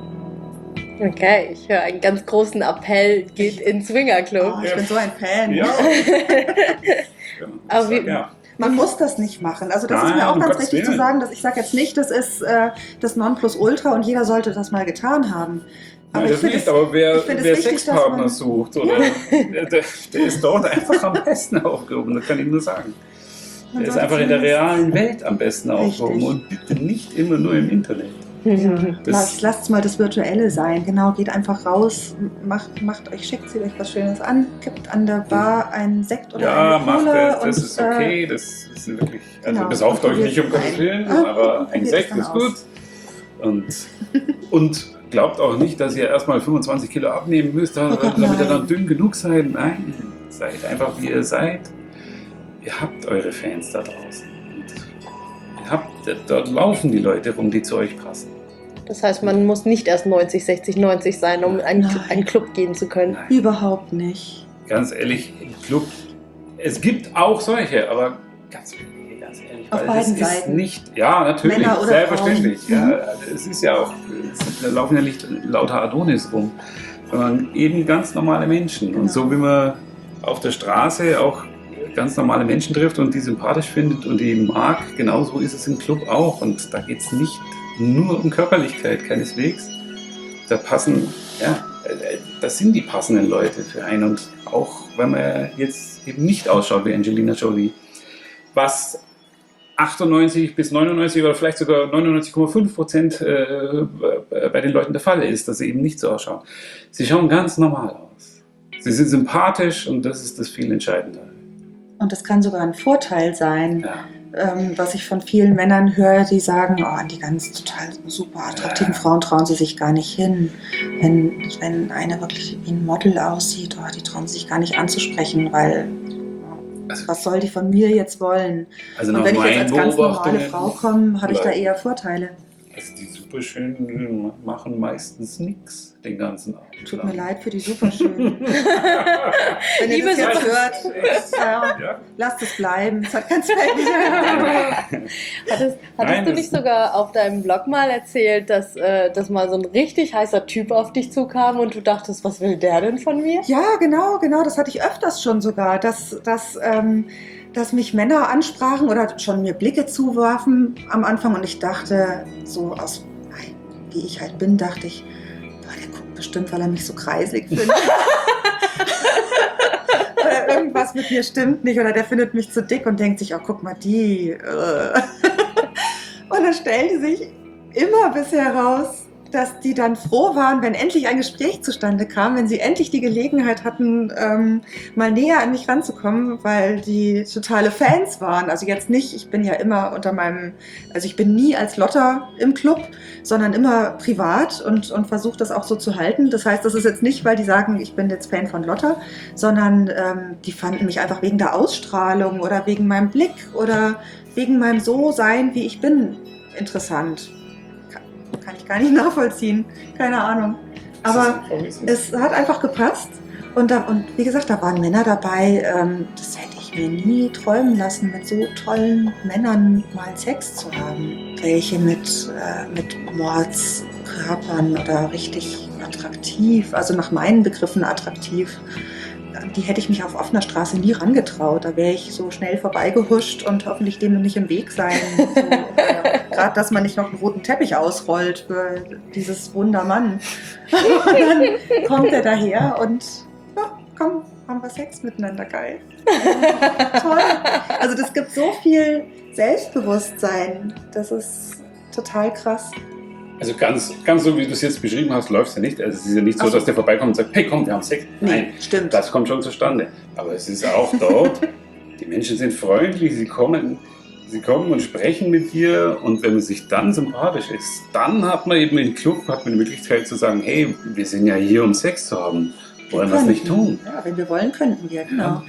Okay, ich höre einen ganz großen Appell, geht in den Swingerclub. Oh, ich ja. bin so ein Fan. Ja. ja, Aber wie, ja. Man muss das nicht machen. Also das Nein, ist mir auch ganz wichtig Willen. zu sagen, dass ich sage jetzt nicht, das ist äh, das Nonplusultra und jeder sollte das mal getan haben. Aber Nein, das nicht, es, aber wer, wer wichtig, Sexpartner sucht, oder der, der, der ist dort einfach am besten aufgehoben, das kann ich nur sagen. Der ist einfach in der realen Welt am besten aufgehoben und bitte nicht immer nur im Internet. Ja. Das- Lasst, lasst mal das Virtuelle sein. Genau, geht einfach raus, macht, macht euch schick, zieht euch was Schönes an, kippt an der Bar einen Sekt oder Ja, eine macht Cola das, das und ist okay, das ist wirklich, also genau. besauft euch nicht um Probiert Gottes es Willen, ein. Ah, aber ein probiert Sekt es dann ist aus. gut. Und, und glaubt auch nicht, dass ihr erstmal fünfundzwanzig Kilo abnehmen müsst, Oh Gott, damit ihr dann nein. dünn genug seid. Nein, seid einfach wie ihr seid. Ihr habt eure Fans da draußen. Und ihr habt, dort laufen die Leute rum, die zu euch passen. Das heißt, man muss nicht erst neunzig, sechzig, neunzig sein, um in einen, Nein. einen Club gehen zu können. Nein, Überhaupt nicht. ganz ehrlich, im Club, es gibt auch solche, aber ganz wenige, ganz ehrlich. Auf weil beiden es ist Seiten. nicht, ja, natürlich, Männer oder selbstverständlich. Frauen. Ja, Mhm. es ist ja auch, es, da laufen ja nicht lauter Adonis rum, sondern eben ganz normale Menschen. Genau. Und so wie man auf der Straße auch ganz normale Menschen trifft und die sympathisch findet und die mag, genauso ist es im Club auch. Und da geht es nicht nur um Körperlichkeit, keineswegs. Da passen, ja, äh, das sind die passenden Leute für einen. Und auch wenn man jetzt eben nicht ausschaut wie Angelina Jolie, was achtundneunzig bis neunundneunzig oder vielleicht sogar neunundneunzig Komma fünf Prozent äh, bei den Leuten der Fall ist, dass sie eben nicht so ausschauen. Sie schauen ganz normal aus. Sie sind sympathisch und das ist das viel Entscheidendere. Und das kann sogar ein Vorteil sein, Ja. ähm, was ich von vielen Männern höre, die sagen, oh, an die ganz total super attraktiven Ja. Frauen trauen sie sich gar nicht hin. Wenn, wenn eine wirklich wie ein Model aussieht, oh, die trauen sich gar nicht anzusprechen, weil Also, was soll die von mir jetzt wollen? also Und nach wenn ich jetzt meinen als ganz normale Beobachtungen, Frau komme, habe ich da Leute. eher Vorteile. also die Superschönen machen meistens nichts den ganzen Abend. Tut mir lang. leid für die Superschönen. Wenn ihr Liebe das jetzt Super- hört, ja, Ja. lasst es bleiben. Es hat keinen Zweck. Hattest, hattest Nein, du das- nicht sogar auf deinem Blog mal erzählt, dass, äh, dass mal so ein richtig heißer Typ auf dich zukam und du dachtest, was will der denn von mir? Ja, genau, genau. Das hatte ich öfters schon sogar, dass, dass, ähm, dass mich Männer ansprachen oder schon mir Blicke zuwarfen am Anfang und ich dachte, so aus, wie ich halt bin, dachte ich, boah, der guckt bestimmt, weil er mich so kreisig findet. Oder irgendwas mit mir stimmt nicht oder der findet mich zu dick und denkt sich, oh, guck mal, die. äh. Und dann stellte sich immer bisher raus, dass die dann froh waren, wenn endlich ein Gespräch zustande kam, wenn sie endlich die Gelegenheit hatten, ähm, mal näher an mich ranzukommen, weil die totale Fans waren. Also jetzt nicht, ich bin ja immer unter meinem, also ich bin nie als Lotta im Club, sondern immer privat und, und versuche das auch so zu halten. Das heißt, das ist jetzt nicht, weil die sagen, ich bin jetzt Fan von Lotta, sondern ähm, die fanden mich einfach wegen der Ausstrahlung oder wegen meinem Blick oder wegen meinem So-Sein, wie ich bin, interessant. Kann ich gar nicht nachvollziehen. Keine Ahnung. Aber es hat einfach gepasst. Und, da, und wie gesagt, da waren Männer dabei, ähm, das hätte ich mir nie träumen lassen, mit so tollen Männern mal Sex zu haben. Welche mit, äh, mit Mordskörpern oder richtig attraktiv, also nach meinen Begriffen attraktiv. Die hätte ich mich auf offener Straße nie rangetraut. Da wäre ich so schnell vorbeigehuscht und hoffentlich dem nicht im Weg sein. So, äh, Gerade, dass man nicht noch einen roten Teppich ausrollt für dieses Wundermann. Und dann kommt er daher und ja, komm, haben wir Sex miteinander, geil. Toll. Also das gibt so viel Selbstbewusstsein. Das ist total krass. Also ganz, ganz so, wie du es jetzt beschrieben hast, läuft es ja nicht. Also es ist ja nicht so, Ach so. dass der vorbeikommt und sagt, hey komm, wir haben Sex. Nein, stimmt. das kommt schon zustande. Aber es ist auch dort, die Menschen sind freundlich, sie kommen, sie kommen und sprechen mit dir und wenn man sich dann sympathisch ist, dann hat man eben im Club hat man die Möglichkeit zu sagen, hey, wir sind ja hier, um Sex zu haben. Wollen wir es nicht tun? Ja, wenn wir wollen, könnten wir, genau. Ja,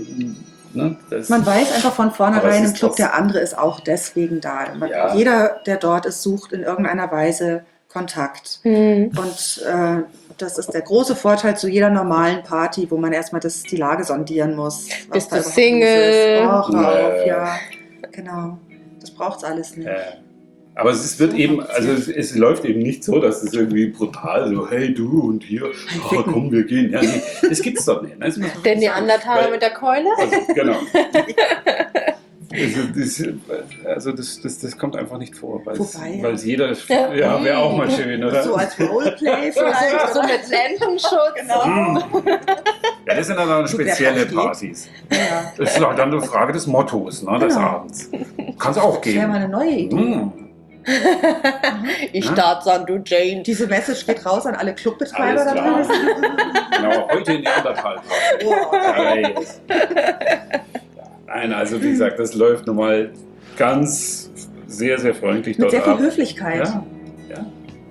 ne, das, Man weiß einfach von Aber vornherein es im ist Club, trotzdem- der andere ist auch deswegen da. Man, Ja. Jeder, der dort ist, sucht in irgendeiner Weise Kontakt. Hm. Und äh, das ist der große Vorteil zu jeder normalen Party, wo man erstmal das, die Lage sondieren muss. was Bist da du überhaupt Single? los ist. Och, auf, Nee. ja. Genau. Das braucht's alles nicht. Äh, aber es ist, wird eben, also es, es läuft eben nicht so, dass es irgendwie brutal so, hey du und hier, oh, ficken. komm, wir gehen. Ja, nee, das gibt's doch nicht. Ne? Das muss man Der sagen. Neandertaler Weil- mit der Keule? Also, genau. Also, das, also das, das, das kommt einfach nicht vor, weil Wobei, ja. weil jeder, Ja. ja, wäre auch mal schön, oder? So als Roleplay vielleicht. So mit Lendenschutz. Genau. Hm. Ja, das sind dann auch So, wer spezielle geht. Partys. Ja. Das ist auch dann eine Frage des Mottos, ne, des Genau. Abends. Kann es auch Das wäre mal geben. eine neue Idee. Hm. Ich Ja? Tarzan, du Jane. Diese Message geht raus an alle Clubbetreiber Alles da klar. draußen. Genau, heute in Neandertal. Boah. Ja, yes. Ja, nein, also wie gesagt, das läuft nochmal ganz sehr, sehr freundlich Mit dort sehr viel ab. Höflichkeit. Ja, ja.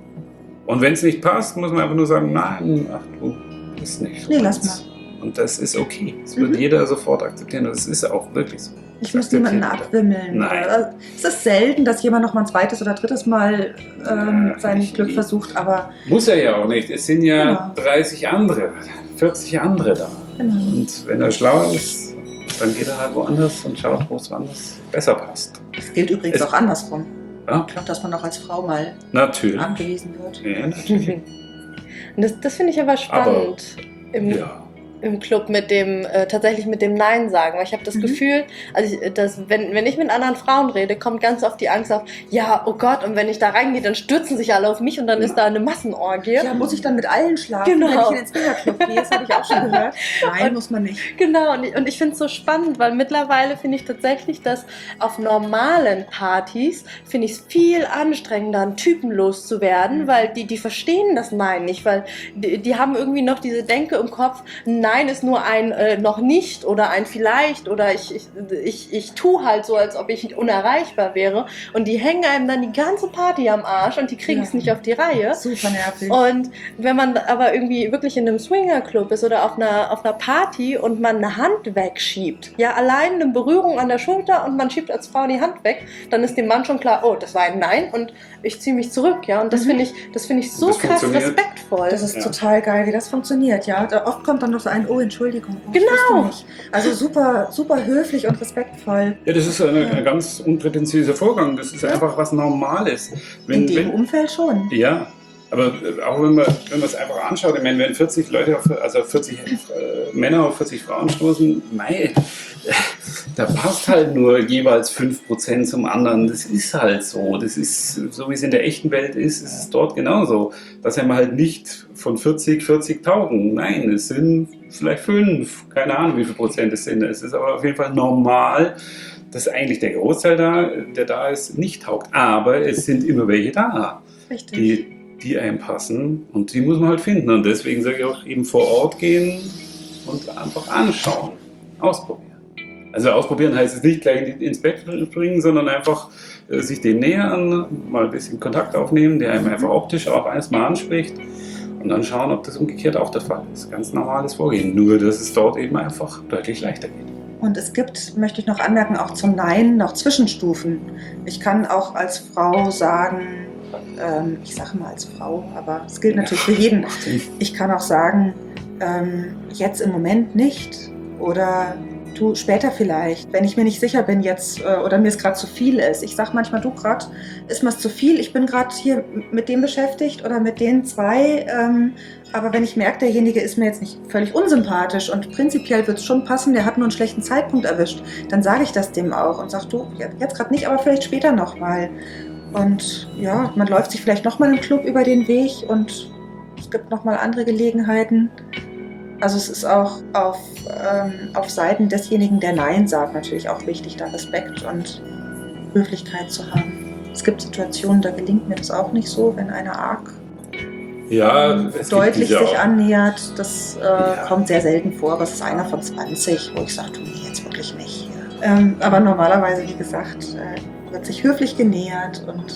Und wenn es nicht passt, muss man einfach nur sagen, nein, ach du, ist nicht so. Nee, lass meins. Und das ist okay. Das wird Mhm. jeder sofort akzeptieren. Und das ist auch wirklich so. Ich muss niemanden Akzeptiert jeder. abwimmeln. Nein. Oder- Es ist selten, dass jemand noch mal ein zweites oder drittes Mal ähm, Ja, sein nicht Glück nie. versucht, aber Muss er ja auch nicht. Es sind ja Genau. dreißig andere, vierzig andere da. genau. Und wenn er schlau ist, dann geht er halt woanders und schaut, wo es woanders besser passt. Das gilt übrigens Es- auch andersrum. Ja, Ich glaube, dass man auch als Frau mal natürlich. angewiesen wird. Ja, natürlich. Und das, das finde ich aber spannend im, Ja. im Club mit dem, äh, tatsächlich mit dem Nein sagen. Weil ich habe das Mhm. Gefühl, also ich, dass, wenn, wenn ich mit anderen Frauen rede, kommt ganz oft die Angst auf, ja, oh Gott, und wenn ich da reingehe, dann stürzen sich alle auf mich und dann ist da eine Massenorgie. Ja, muss ich dann mit allen schlafen, Genau. wenn ich in den Swingerclub gehe? Das habe ich auch schon gehört. Nein, Und- muss man nicht. Genau, und ich, und ich finde es so spannend, weil mittlerweile finde ich tatsächlich, dass auf normalen Partys finde ich es viel anstrengender, einen Typen loszuwerden, weil die, die verstehen das Nein nicht, weil die, die haben irgendwie noch diese Denke im Kopf, Nein ist nur ein äh, noch nicht oder ein vielleicht oder ich, ich, ich, ich tue halt so, als ob ich unerreichbar wäre und die hängen einem dann die ganze Party am Arsch und die kriegen es Ja. nicht auf die Reihe. Super nervig. Und wenn man aber irgendwie wirklich in einem Swingerclub ist oder auf einer, auf einer Party und man eine Hand wegschiebt, ja, allein eine Berührung an der Schulter und man schiebt als Frau die Hand weg, dann ist dem Mann schon klar, oh, das war ein Nein und ich ziehe mich zurück, ja. Und das Mhm. finde ich, das finde ich so Das krass funktioniert. respektvoll. Das ist Ja. total geil, wie das funktioniert, ja. Da oft kommt dann noch so ein, oh, Entschuldigung. Oh, ich Genau. wusste nicht. Also super, super höflich und respektvoll. Ja, das ist ein, ein ganz unprätentiöser Vorgang. Das ist Ja. einfach was Normales. In dem wenn, Umfeld schon. ja, aber äh, auch wenn man, wenn man es einfach anschaut, ich meine, wenn vierzig Leute, auf, also vierzig äh, Männer auf vierzig Frauen stoßen, mei, da passt halt nur jeweils fünf Prozent zum anderen. Das ist halt so. Das ist, so wie es in der echten Welt ist, ist es dort genauso. Dass wir halt nicht von vierzig, vierzig taugen. Nein, es sind vielleicht fünf. Keine Ahnung, wie viel Prozent es sind. Es ist aber auf jeden Fall normal, dass eigentlich der Großteil da, der da ist, nicht taugt. Aber es sind immer welche da, Richtig. die, die einem passen. Und die muss man halt finden. Und deswegen sage ich auch eben vor Ort gehen und einfach anschauen. Ausprobieren. Also ausprobieren heißt es nicht gleich ins Bett springen, sondern einfach äh, sich dem nähern, mal ein bisschen Kontakt aufnehmen, der einem einfach optisch auch erstmal anspricht und dann schauen, ob das umgekehrt auch der Fall ist. Ganz normales Vorgehen, nur dass es dort eben einfach deutlich leichter geht. Und es gibt, möchte ich noch anmerken, auch zum Nein noch Zwischenstufen. Ich kann auch als Frau sagen, ähm, ich sage mal als Frau, aber es gilt natürlich für jeden. Macht Sinn. Ich kann auch sagen, ähm, jetzt im Moment nicht oder du später vielleicht, wenn ich mir nicht sicher bin jetzt äh, oder mir es gerade zu viel ist. Ich sage manchmal, du gerade, ist mir es zu viel, ich bin gerade hier mit dem beschäftigt oder mit den zwei, ähm, aber wenn ich merke, derjenige ist mir jetzt nicht völlig unsympathisch und prinzipiell wird es schon passen, der hat nur einen schlechten Zeitpunkt erwischt, dann sage ich das dem auch und sage, du, jetzt gerade nicht, aber vielleicht später nochmal. Und ja, man läuft sich vielleicht nochmal im Club über den Weg und es gibt nochmal andere Gelegenheiten. Also es ist auch auf, ähm, auf Seiten desjenigen, der Nein sagt, natürlich auch wichtig, da Respekt und Höflichkeit zu haben. Es gibt Situationen, da gelingt mir das auch nicht so, wenn einer arg Ja, es gibt deutlich diese sich auch. annähert. Das äh, Ja. kommt sehr selten vor, aber es ist einer von zwanzig, wo ich sage, du, nee, jetzt wirklich nicht. Ähm, aber normalerweise, wie gesagt, äh, wird sich höflich genähert und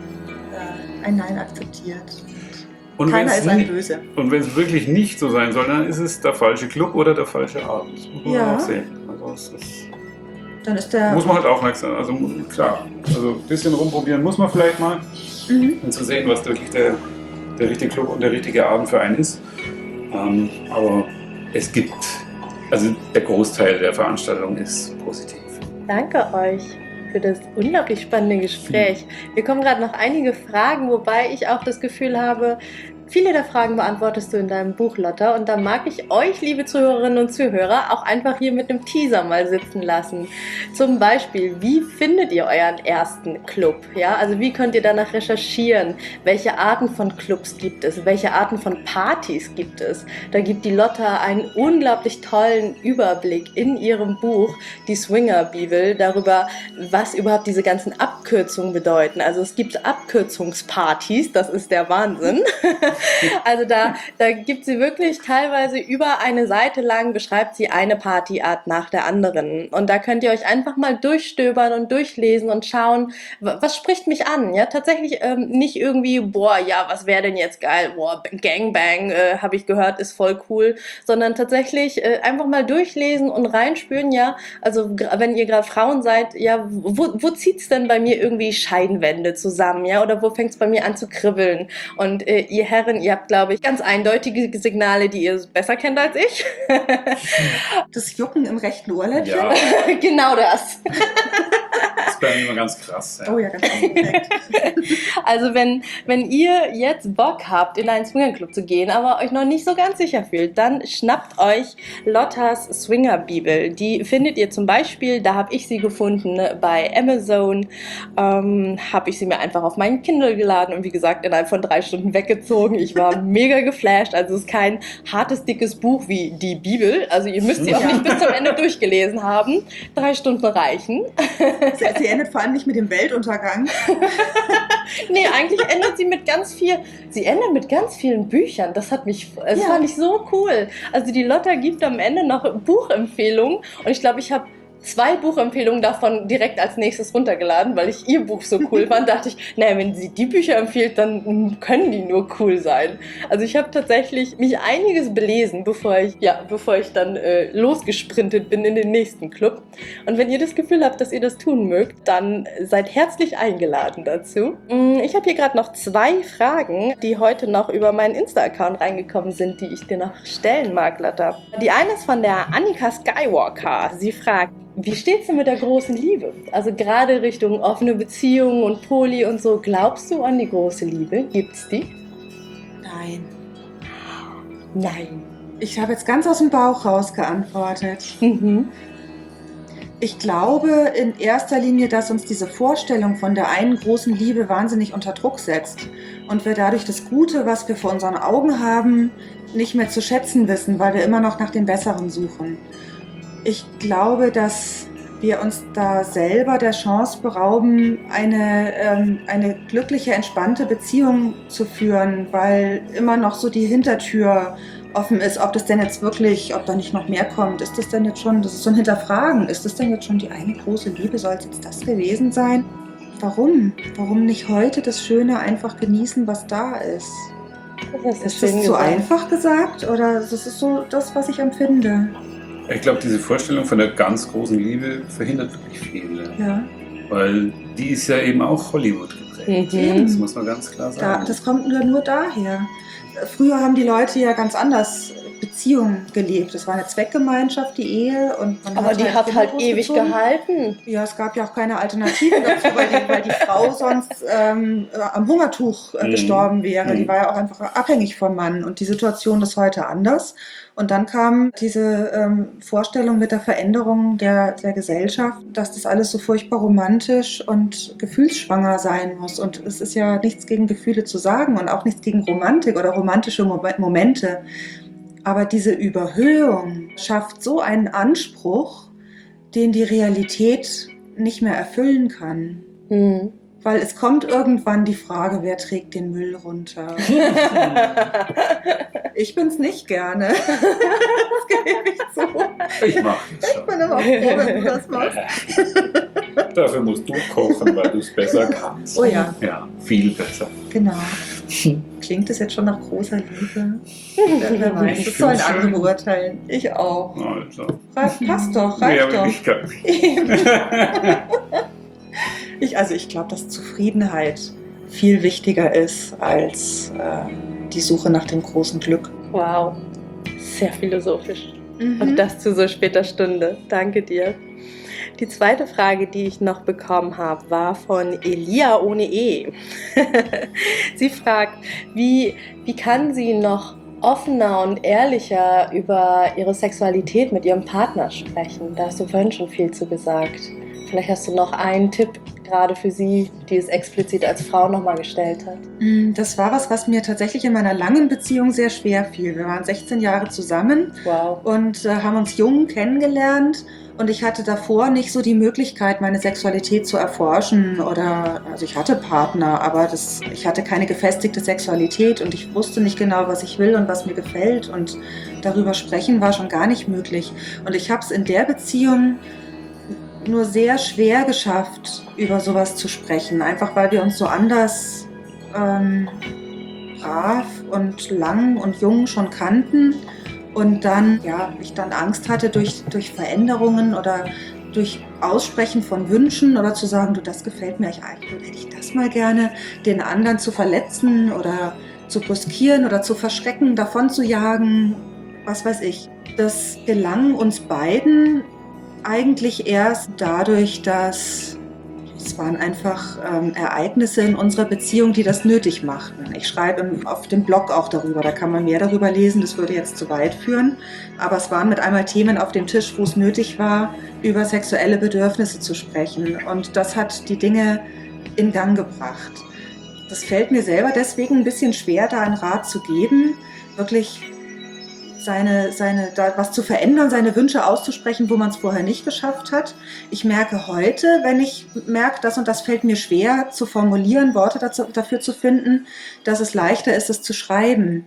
äh, ein Nein akzeptiert. Und Keiner wenn's ist ein nicht- Böse. Und wenn es wirklich nicht so sein soll, dann ist es der falsche Club oder der falsche Abend. Das muss man Ja. auch sehen. Also es ist, Dann ist der... muss man halt aufmerksam, also klar, also ein bisschen rumprobieren muss man vielleicht mal, Mhm. um zu sehen, was wirklich der, der richtige Club und der richtige Abend für einen ist. Ähm, aber es gibt, also der Großteil der Veranstaltung ist positiv. Danke euch für das unglaublich spannende Gespräch. Wir kommen gerade noch einige Fragen, wobei ich auch das Gefühl habe, Viele der Fragen beantwortest du in deinem Buch, Lotta, und da mag ich euch, liebe Zuhörerinnen und Zuhörer, auch einfach hier mit einem Teaser mal sitzen lassen. Zum Beispiel, wie findet ihr euren ersten Club? Ja, also wie könnt ihr danach recherchieren? Welche Arten von Clubs gibt es? Welche Arten von Partys gibt es? Da gibt die Lotta einen unglaublich tollen Überblick in ihrem Buch, die Swinger-Bibel, darüber, was überhaupt diese ganzen Abkürzungen bedeuten. Also es gibt Abkürzungspartys, das ist der Wahnsinn. Also da, da gibt sie wirklich teilweise über eine Seite lang, beschreibt sie eine Partyart nach der anderen. Und da könnt ihr euch einfach mal durchstöbern und durchlesen und schauen, was spricht mich an. Ja, tatsächlich ähm, nicht irgendwie, boah, ja, was wäre denn jetzt geil? Boah, Gangbang, äh, habe ich gehört, ist voll cool. Sondern tatsächlich äh, einfach mal durchlesen und reinspüren, ja, also wenn ihr gerade Frauen seid, ja, wo, wo zieht's denn bei mir irgendwie Scheidenwände zusammen, ja, oder wo fängt's bei mir an zu kribbeln? Und äh, ihr Herren, ihr habt, glaube ich, ganz eindeutige Signale, die ihr besser kennt als ich. Das Jucken im rechten Ohrläppchen? Ja, Genau das. das ist bei mir immer ganz krass. Ja. Oh ja, ganz perfekt. Also wenn, wenn ihr jetzt Bock habt, in einen Swingerclub zu gehen, aber euch noch nicht so ganz sicher fühlt, dann schnappt euch Lottas Swinger-Bibel. Die findet ihr zum Beispiel, da habe ich sie gefunden, bei Amazon. Ähm, habe ich sie mir einfach auf meinen Kindle geladen und wie gesagt, innerhalb von drei Stunden weggezogen. Ich war mega geflasht. Also es ist kein hartes, dickes Buch wie die Bibel. Also ihr müsst sie auch Ja. nicht bis zum Ende durchgelesen haben. Drei Stunden reichen. Sie, sie endet vor allem nicht mit dem Weltuntergang. Nee, eigentlich endet sie mit ganz viel, sie endet mit ganz vielen Büchern. Das hat mich, das Ja. fand ich so cool. Also die Lotta gibt am Ende noch Buchempfehlungen und ich glaube, ich habe zwei Buchempfehlungen davon direkt als nächstes runtergeladen, weil ich ihr Buch so cool fand. Dachte ich, naja, wenn sie die Bücher empfiehlt, dann können die nur cool sein. Also ich habe tatsächlich mich einiges belesen, bevor ich, ja, bevor ich dann äh, losgesprintet bin in den nächsten Club. Und wenn ihr das Gefühl habt, dass ihr das tun mögt, dann seid herzlich eingeladen dazu. Ich habe hier gerade noch zwei Fragen, die heute noch über meinen Insta-Account reingekommen sind, die ich dir noch stellen mag, Lotta. Die eine ist von der Annika Skywalker. Sie fragt, wie steht's denn mit der großen Liebe? Also gerade Richtung offene Beziehungen und Poly und so. Glaubst du an die große Liebe? Gibt's die? Nein. Nein. Ich habe jetzt ganz aus dem Bauch raus geantwortet. Mhm. Ich glaube in erster Linie, dass uns diese Vorstellung von der einen großen Liebe wahnsinnig unter Druck setzt und wir dadurch das Gute, was wir vor unseren Augen haben, nicht mehr zu schätzen wissen, weil wir immer noch nach dem Besseren suchen. Ich glaube, dass wir uns da selber der Chance berauben, eine, ähm, eine glückliche, entspannte Beziehung zu führen, weil immer noch so die Hintertür offen ist, ob das denn jetzt wirklich, ob da nicht noch mehr kommt. Ist das denn jetzt schon, das ist so ein Hinterfragen, ist das denn jetzt schon die eine große Liebe? Soll es jetzt das gewesen sein? Warum? Warum nicht heute das Schöne einfach genießen, was da ist? Das Ist das zu einfach gesagt oder ist das so das, was ich empfinde? Ich glaube, diese Vorstellung von der ganz großen Liebe verhindert wirklich viel. Ja. Weil die ist ja eben auch Hollywood geprägt. Mhm. Das muss man ganz klar Da, sagen. das kommt nur, nur daher. Früher haben die Leute ja ganz anders Beziehungen gelebt. Das war eine Zweckgemeinschaft, die Ehe. Und man Aber die hat Kinder halt ewig großgezogen. gehalten. Ja, es gab ja auch keine Alternativen dazu, weil die, weil die Frau sonst ähm, am Hungertuch äh, Mhm. gestorben wäre. Die Mhm. war ja auch einfach abhängig vom Mann. Und die Situation ist heute anders. Und dann kam diese ähm, Vorstellung mit der Veränderung der, der Gesellschaft, dass das alles so furchtbar romantisch und gefühlsschwanger sein muss. Und es ist ja nichts gegen Gefühle zu sagen und auch nichts gegen Romantik oder romantische Mo- Momente. Aber diese Überhöhung schafft so einen Anspruch, den die Realität nicht mehr erfüllen kann. Mhm. Weil es kommt irgendwann die Frage, wer trägt den Müll runter? Ich bin's nicht gerne. Das gebe ich zu. Ich mache das Ich schon. bin aber froh, wenn du das machst. Dafür musst du kochen, weil du es besser kannst. Oh ja, Ja, viel besser. genau. Klingt es jetzt schon nach großer Liebe? Wer, wer weiß, Ich das sollen find's andere schön. beurteilen. Ich auch. Also. Reicht, passt doch, Nee, reicht aber doch. ich kann Ich, also ich glaube, dass Zufriedenheit viel wichtiger ist als äh, die Suche nach dem großen Glück. Wow, sehr philosophisch. Mhm. Und das zu so später Stunde. Danke dir. Die zweite Frage, die ich noch bekommen habe, war von Elia ohne E. Sie fragt, wie, wie kann sie noch offener und ehrlicher über ihre Sexualität mit ihrem Partner sprechen? Da hast du vorhin schon viel zu gesagt. Vielleicht hast du noch einen Tipp gerade für sie, die es explizit als Frau nochmal gestellt hat. Das war was, was mir tatsächlich in meiner langen Beziehung sehr schwer fiel. Wir waren sechzehn Jahre zusammen Wow. und äh, haben uns jung kennengelernt. Und ich hatte davor nicht so die Möglichkeit, meine Sexualität zu erforschen oder, also ich hatte Partner, aber das, ich hatte keine gefestigte Sexualität und ich wusste nicht genau, was ich will und was mir gefällt und darüber sprechen war schon gar nicht möglich. Und ich habe es in der Beziehung nur sehr schwer geschafft, über sowas zu sprechen, einfach weil wir uns so anders ähm, brav und lang und jung schon kannten. Und dann, ja, ich dann Angst hatte durch, durch Veränderungen oder durch Aussprechen von Wünschen oder zu sagen, du, das gefällt mir eigentlich, hätte ich das mal gerne, den anderen zu verletzen oder zu brüskieren oder zu verschrecken, davon zu jagen, was weiß ich. Das gelang uns beiden eigentlich erst dadurch, dass es waren einfach ähm, Ereignisse in unserer Beziehung, die das nötig machten. Ich schreibe im, auf dem Blog auch darüber, da kann man mehr darüber lesen, das würde jetzt zu weit führen. Aber es waren mit einmal Themen auf dem Tisch, wo es nötig war, über sexuelle Bedürfnisse zu sprechen. Und das hat die Dinge in Gang gebracht. Das fällt mir selber deswegen ein bisschen schwer, da einen Rat zu geben, wirklich seine, seine, da was zu verändern, seine Wünsche auszusprechen, wo man es vorher nicht geschafft hat. Ich merke heute, wenn ich merke, das und das fällt mir schwer zu formulieren, Worte dazu, dafür zu finden, dass es leichter ist, es zu schreiben.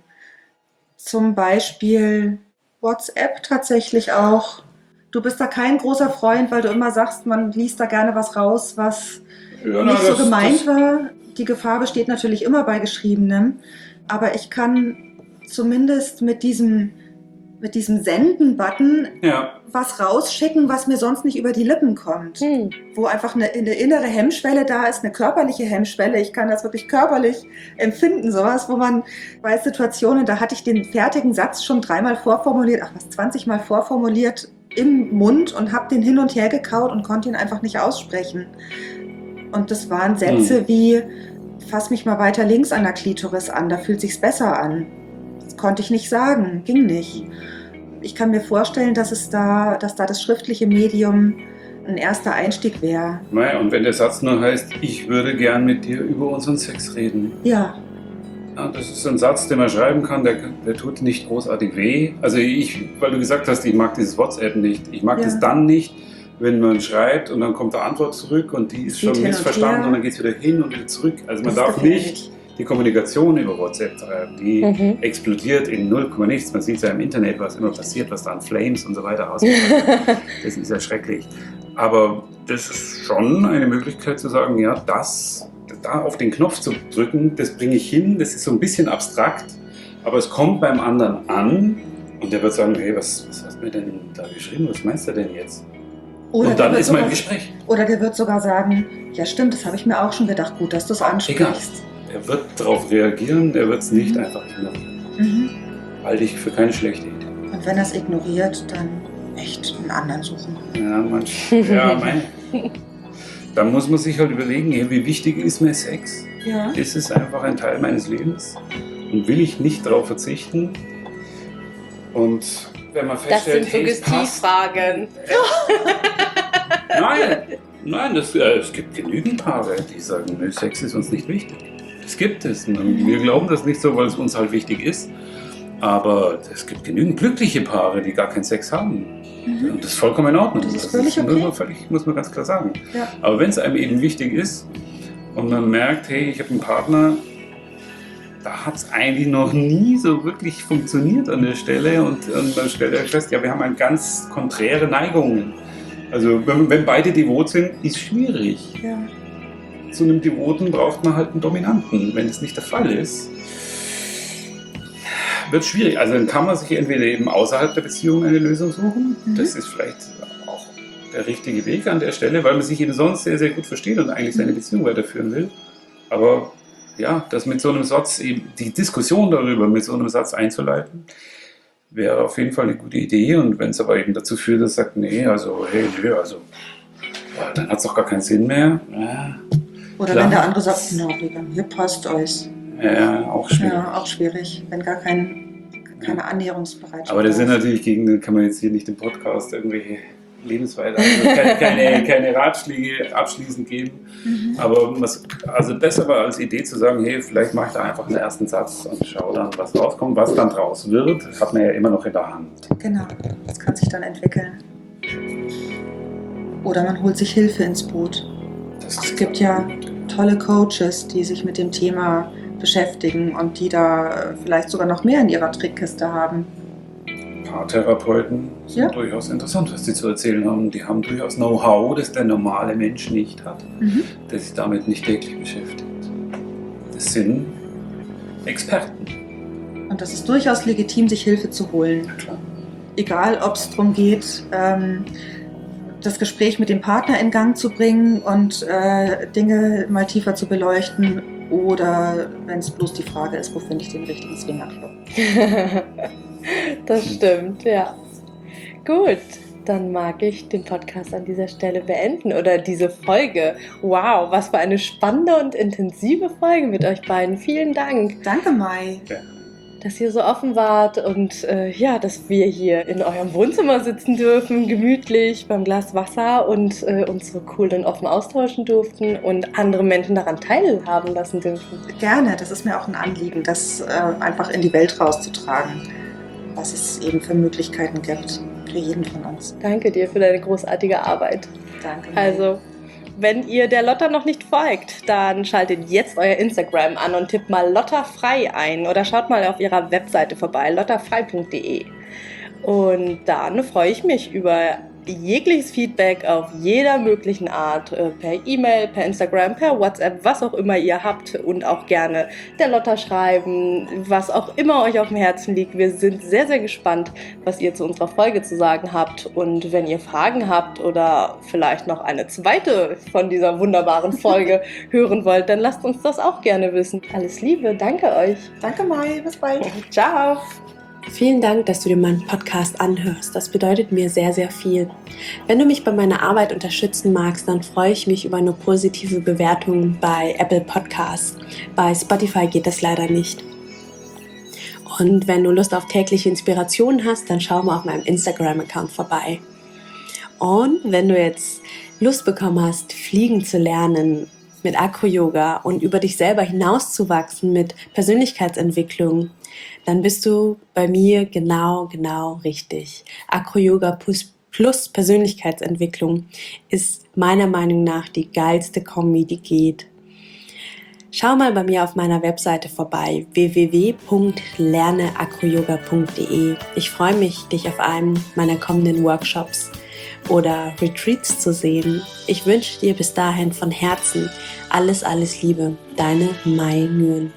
Zum Beispiel WhatsApp tatsächlich auch. Du bist da kein großer Freund, weil du immer sagst, man liest da gerne was raus, was Ja, nicht na, so das- gemeint war. Die Gefahr besteht natürlich immer bei Geschriebenem, aber ich kann zumindest mit diesem mit diesem Senden-Button Ja, was rausschicken, was mir sonst nicht über die Lippen kommt. Hm. Wo einfach eine, eine innere Hemmschwelle da ist, eine körperliche Hemmschwelle. Ich kann das wirklich körperlich empfinden, sowas, wo man bei Situationen, da hatte ich den fertigen Satz schon dreimal vorformuliert, ach was, zwanzig Mal vorformuliert im Mund und habe den hin und her gekaut und konnte ihn einfach nicht aussprechen. Und das waren Sätze Hm. wie, fass mich mal weiter links an der Klitoris an, da fühlt sich's besser an. Das konnte ich nicht sagen, ging nicht. Ich kann mir vorstellen, dass es da, dass da das schriftliche Medium ein erster Einstieg wäre. naja, und wenn der Satz nur heißt, ich würde gern mit dir über unseren Sex reden. Ja, Ja, das ist ein Satz, den man schreiben kann, der, der tut nicht großartig weh. Also ich, weil du gesagt hast, ich mag dieses WhatsApp nicht. Ich mag Ja. das dann nicht, wenn man schreibt und dann kommt eine Antwort zurück und die ist Geht schon hin und missverstanden her. und dann geht es wieder hin und wieder zurück. Also man das darf gefällt nicht die Kommunikation über WhatsApp treiben. Die Mhm. explodiert in null Komma nichts. Man sieht es ja im Internet, was immer passiert, was da an Flames und so weiter ausgeht. Das ist ja schrecklich. Aber das ist schon eine Möglichkeit zu sagen, ja, das, da auf den Knopf zu drücken, das bringe ich hin, das ist so ein bisschen abstrakt, aber es kommt beim anderen an und der wird sagen, hey, was, was hast du mir denn da geschrieben, was meinst du denn jetzt? Oder und der dann wird ist man im sogar- Gespräch. Oder der wird sogar sagen, ja stimmt, das habe ich mir auch schon gedacht, gut, dass du es Egal. ansprichst. Er wird darauf rereagieren, er wird es nicht einfach ignorieren. Mhm. Halte ich für keine schlechte Idee. Und wenn er es ignoriert, dann echt einen anderen suchen. Ja, manch, ja, mein, dann muss man sich halt überlegen, hey, wie wichtig ist mir Sex? Ja. Ist es einfach ein Teil meines Lebens und will ich nicht darauf verzichten? Und wenn man Das feststellt, sind hey, es passt. Suggestivfragen. Nein, nein, das, äh, es gibt genügend Paare, die sagen, nö, Sex ist uns nicht wichtig. Das gibt es. Und wir glauben das nicht so, weil es uns halt wichtig ist. Aber es gibt genügend glückliche Paare, die gar keinen Sex haben. Mhm. Und das ist vollkommen in Ordnung. Das ist völlig muss okay. man, völlig, muss man ganz klar sagen. Ja. Aber wenn es einem eben wichtig ist und man merkt, hey, ich habe einen Partner, da hat es eigentlich noch nie so wirklich funktioniert an der Stelle und, und dann stellt er fest, ja, wir haben eine ganz konträre Neigungen. Also wenn, wenn beide devot sind, ist schwierig. Ja. Zu einem Devoten braucht man halt einen Dominanten. Wenn es nicht der Fall ist, wird es schwierig. Also dann kann man sich entweder eben außerhalb der Beziehung eine Lösung suchen. Mhm. Das ist vielleicht auch der richtige Weg an der Stelle, weil man sich eben sonst sehr, sehr gut versteht und eigentlich seine Mhm. Beziehung weiterführen will. Aber ja, das mit so einem Satz, eben die Diskussion darüber mit so einem Satz einzuleiten, wäre auf jeden Fall eine gute Idee. Und wenn es aber eben dazu führt, dass sagt, nee, also, hey, nö, also ja, dann hat es doch gar keinen Sinn mehr. Ja, Oder klar. wenn der andere sagt, no, hier passt euch. Ja, auch schwierig. Ja, auch schwierig, wenn gar kein, keine Annäherungsbereitschaft Aber das sind da ist. natürlich gegen, kann man jetzt hier nicht im Podcast irgendwelche Lebensweise, also keine, keine, keine Ratschläge abschließend geben. Mhm. Aber was, also besser war als Idee zu sagen, hey, vielleicht mache ich da einfach einen ersten Satz und schau dann, was rauskommt. Was dann draus wird, hat man ja immer noch in der Hand. Genau, das kann sich dann entwickeln. Oder man holt sich Hilfe ins Boot. Das Es gibt ja tolle Coaches, die sich mit dem Thema beschäftigen und die da vielleicht sogar noch mehr in ihrer Trickkiste haben. Paartherapeuten sind Ja. durchaus interessant, was die zu erzählen haben. Die haben durchaus Know-how, das der normale Mensch nicht hat, Mhm. der sich damit nicht täglich beschäftigt. Das sind Experten. Und das ist durchaus legitim, sich Hilfe zu holen. Na klar. Egal, ob es darum geht, ähm, das Gespräch mit dem Partner in Gang zu bringen und äh, Dinge mal tiefer zu beleuchten, oder wenn es bloß die Frage ist, wo finde ich den richtigen Swingerclub. Das stimmt, ja. Gut, dann mag ich den Podcast an dieser Stelle beenden oder diese Folge. Wow, was für eine spannende und intensive Folge mit euch beiden. Vielen Dank, Danke, Mai. dass ihr so offen wart und äh, ja, dass wir hier in eurem Wohnzimmer sitzen dürfen, gemütlich beim Glas Wasser und äh, uns so cool und offen austauschen durften und andere Menschen daran teilhaben lassen dürfen. Gerne, das ist mir auch ein Anliegen, das äh, einfach in die Welt rauszutragen, was es eben für Möglichkeiten gibt, für jeden von uns. Danke dir für deine großartige Arbeit. Danke. Mai. Also, wenn ihr der Lotta noch nicht folgt, dann schaltet jetzt euer Instagram an und tippt mal Lottafrei ein oder schaut mal auf ihrer Webseite vorbei, lottafrei punkt de. Und dann freue ich mich über jegliches Feedback auf jeder möglichen Art, äh, per E-Mail, per Instagram, per WhatsApp, was auch immer ihr habt, und auch gerne der Lotta schreiben, was auch immer euch auf dem Herzen liegt. Wir sind sehr, sehr gespannt, was ihr zu unserer Folge zu sagen habt, und wenn ihr Fragen habt oder vielleicht noch eine zweite von dieser wunderbaren Folge hören wollt, dann lasst uns das auch gerne wissen. Alles Liebe, danke euch. Danke, Mai. Bis bald. Ciao. Vielen Dank, dass du dir meinen Podcast anhörst. Das bedeutet mir sehr, sehr viel. Wenn du mich bei meiner Arbeit unterstützen magst, dann freue ich mich über eine positive Bewertung bei Apple Podcasts. Bei Spotify geht das leider nicht. Und wenn du Lust auf tägliche Inspiration hast, dann schau mal auf meinem Instagram-Account vorbei. Und wenn du jetzt Lust bekommen hast, fliegen zu lernen mit Acro-Yoga und über dich selber hinauszuwachsen mit Persönlichkeitsentwicklung, dann bist du bei mir genau, genau richtig. Acro-Yoga plus, plus Persönlichkeitsentwicklung ist meiner Meinung nach die geilste Kombi, die geht. Schau mal bei mir auf meiner Webseite vorbei, w w w punkt lerne acro yoga punkt de. Ich freue mich, dich auf einem meiner kommenden Workshops oder Retreats zu sehen. Ich wünsche dir bis dahin von Herzen alles, alles Liebe. Deine Mai Nguyen.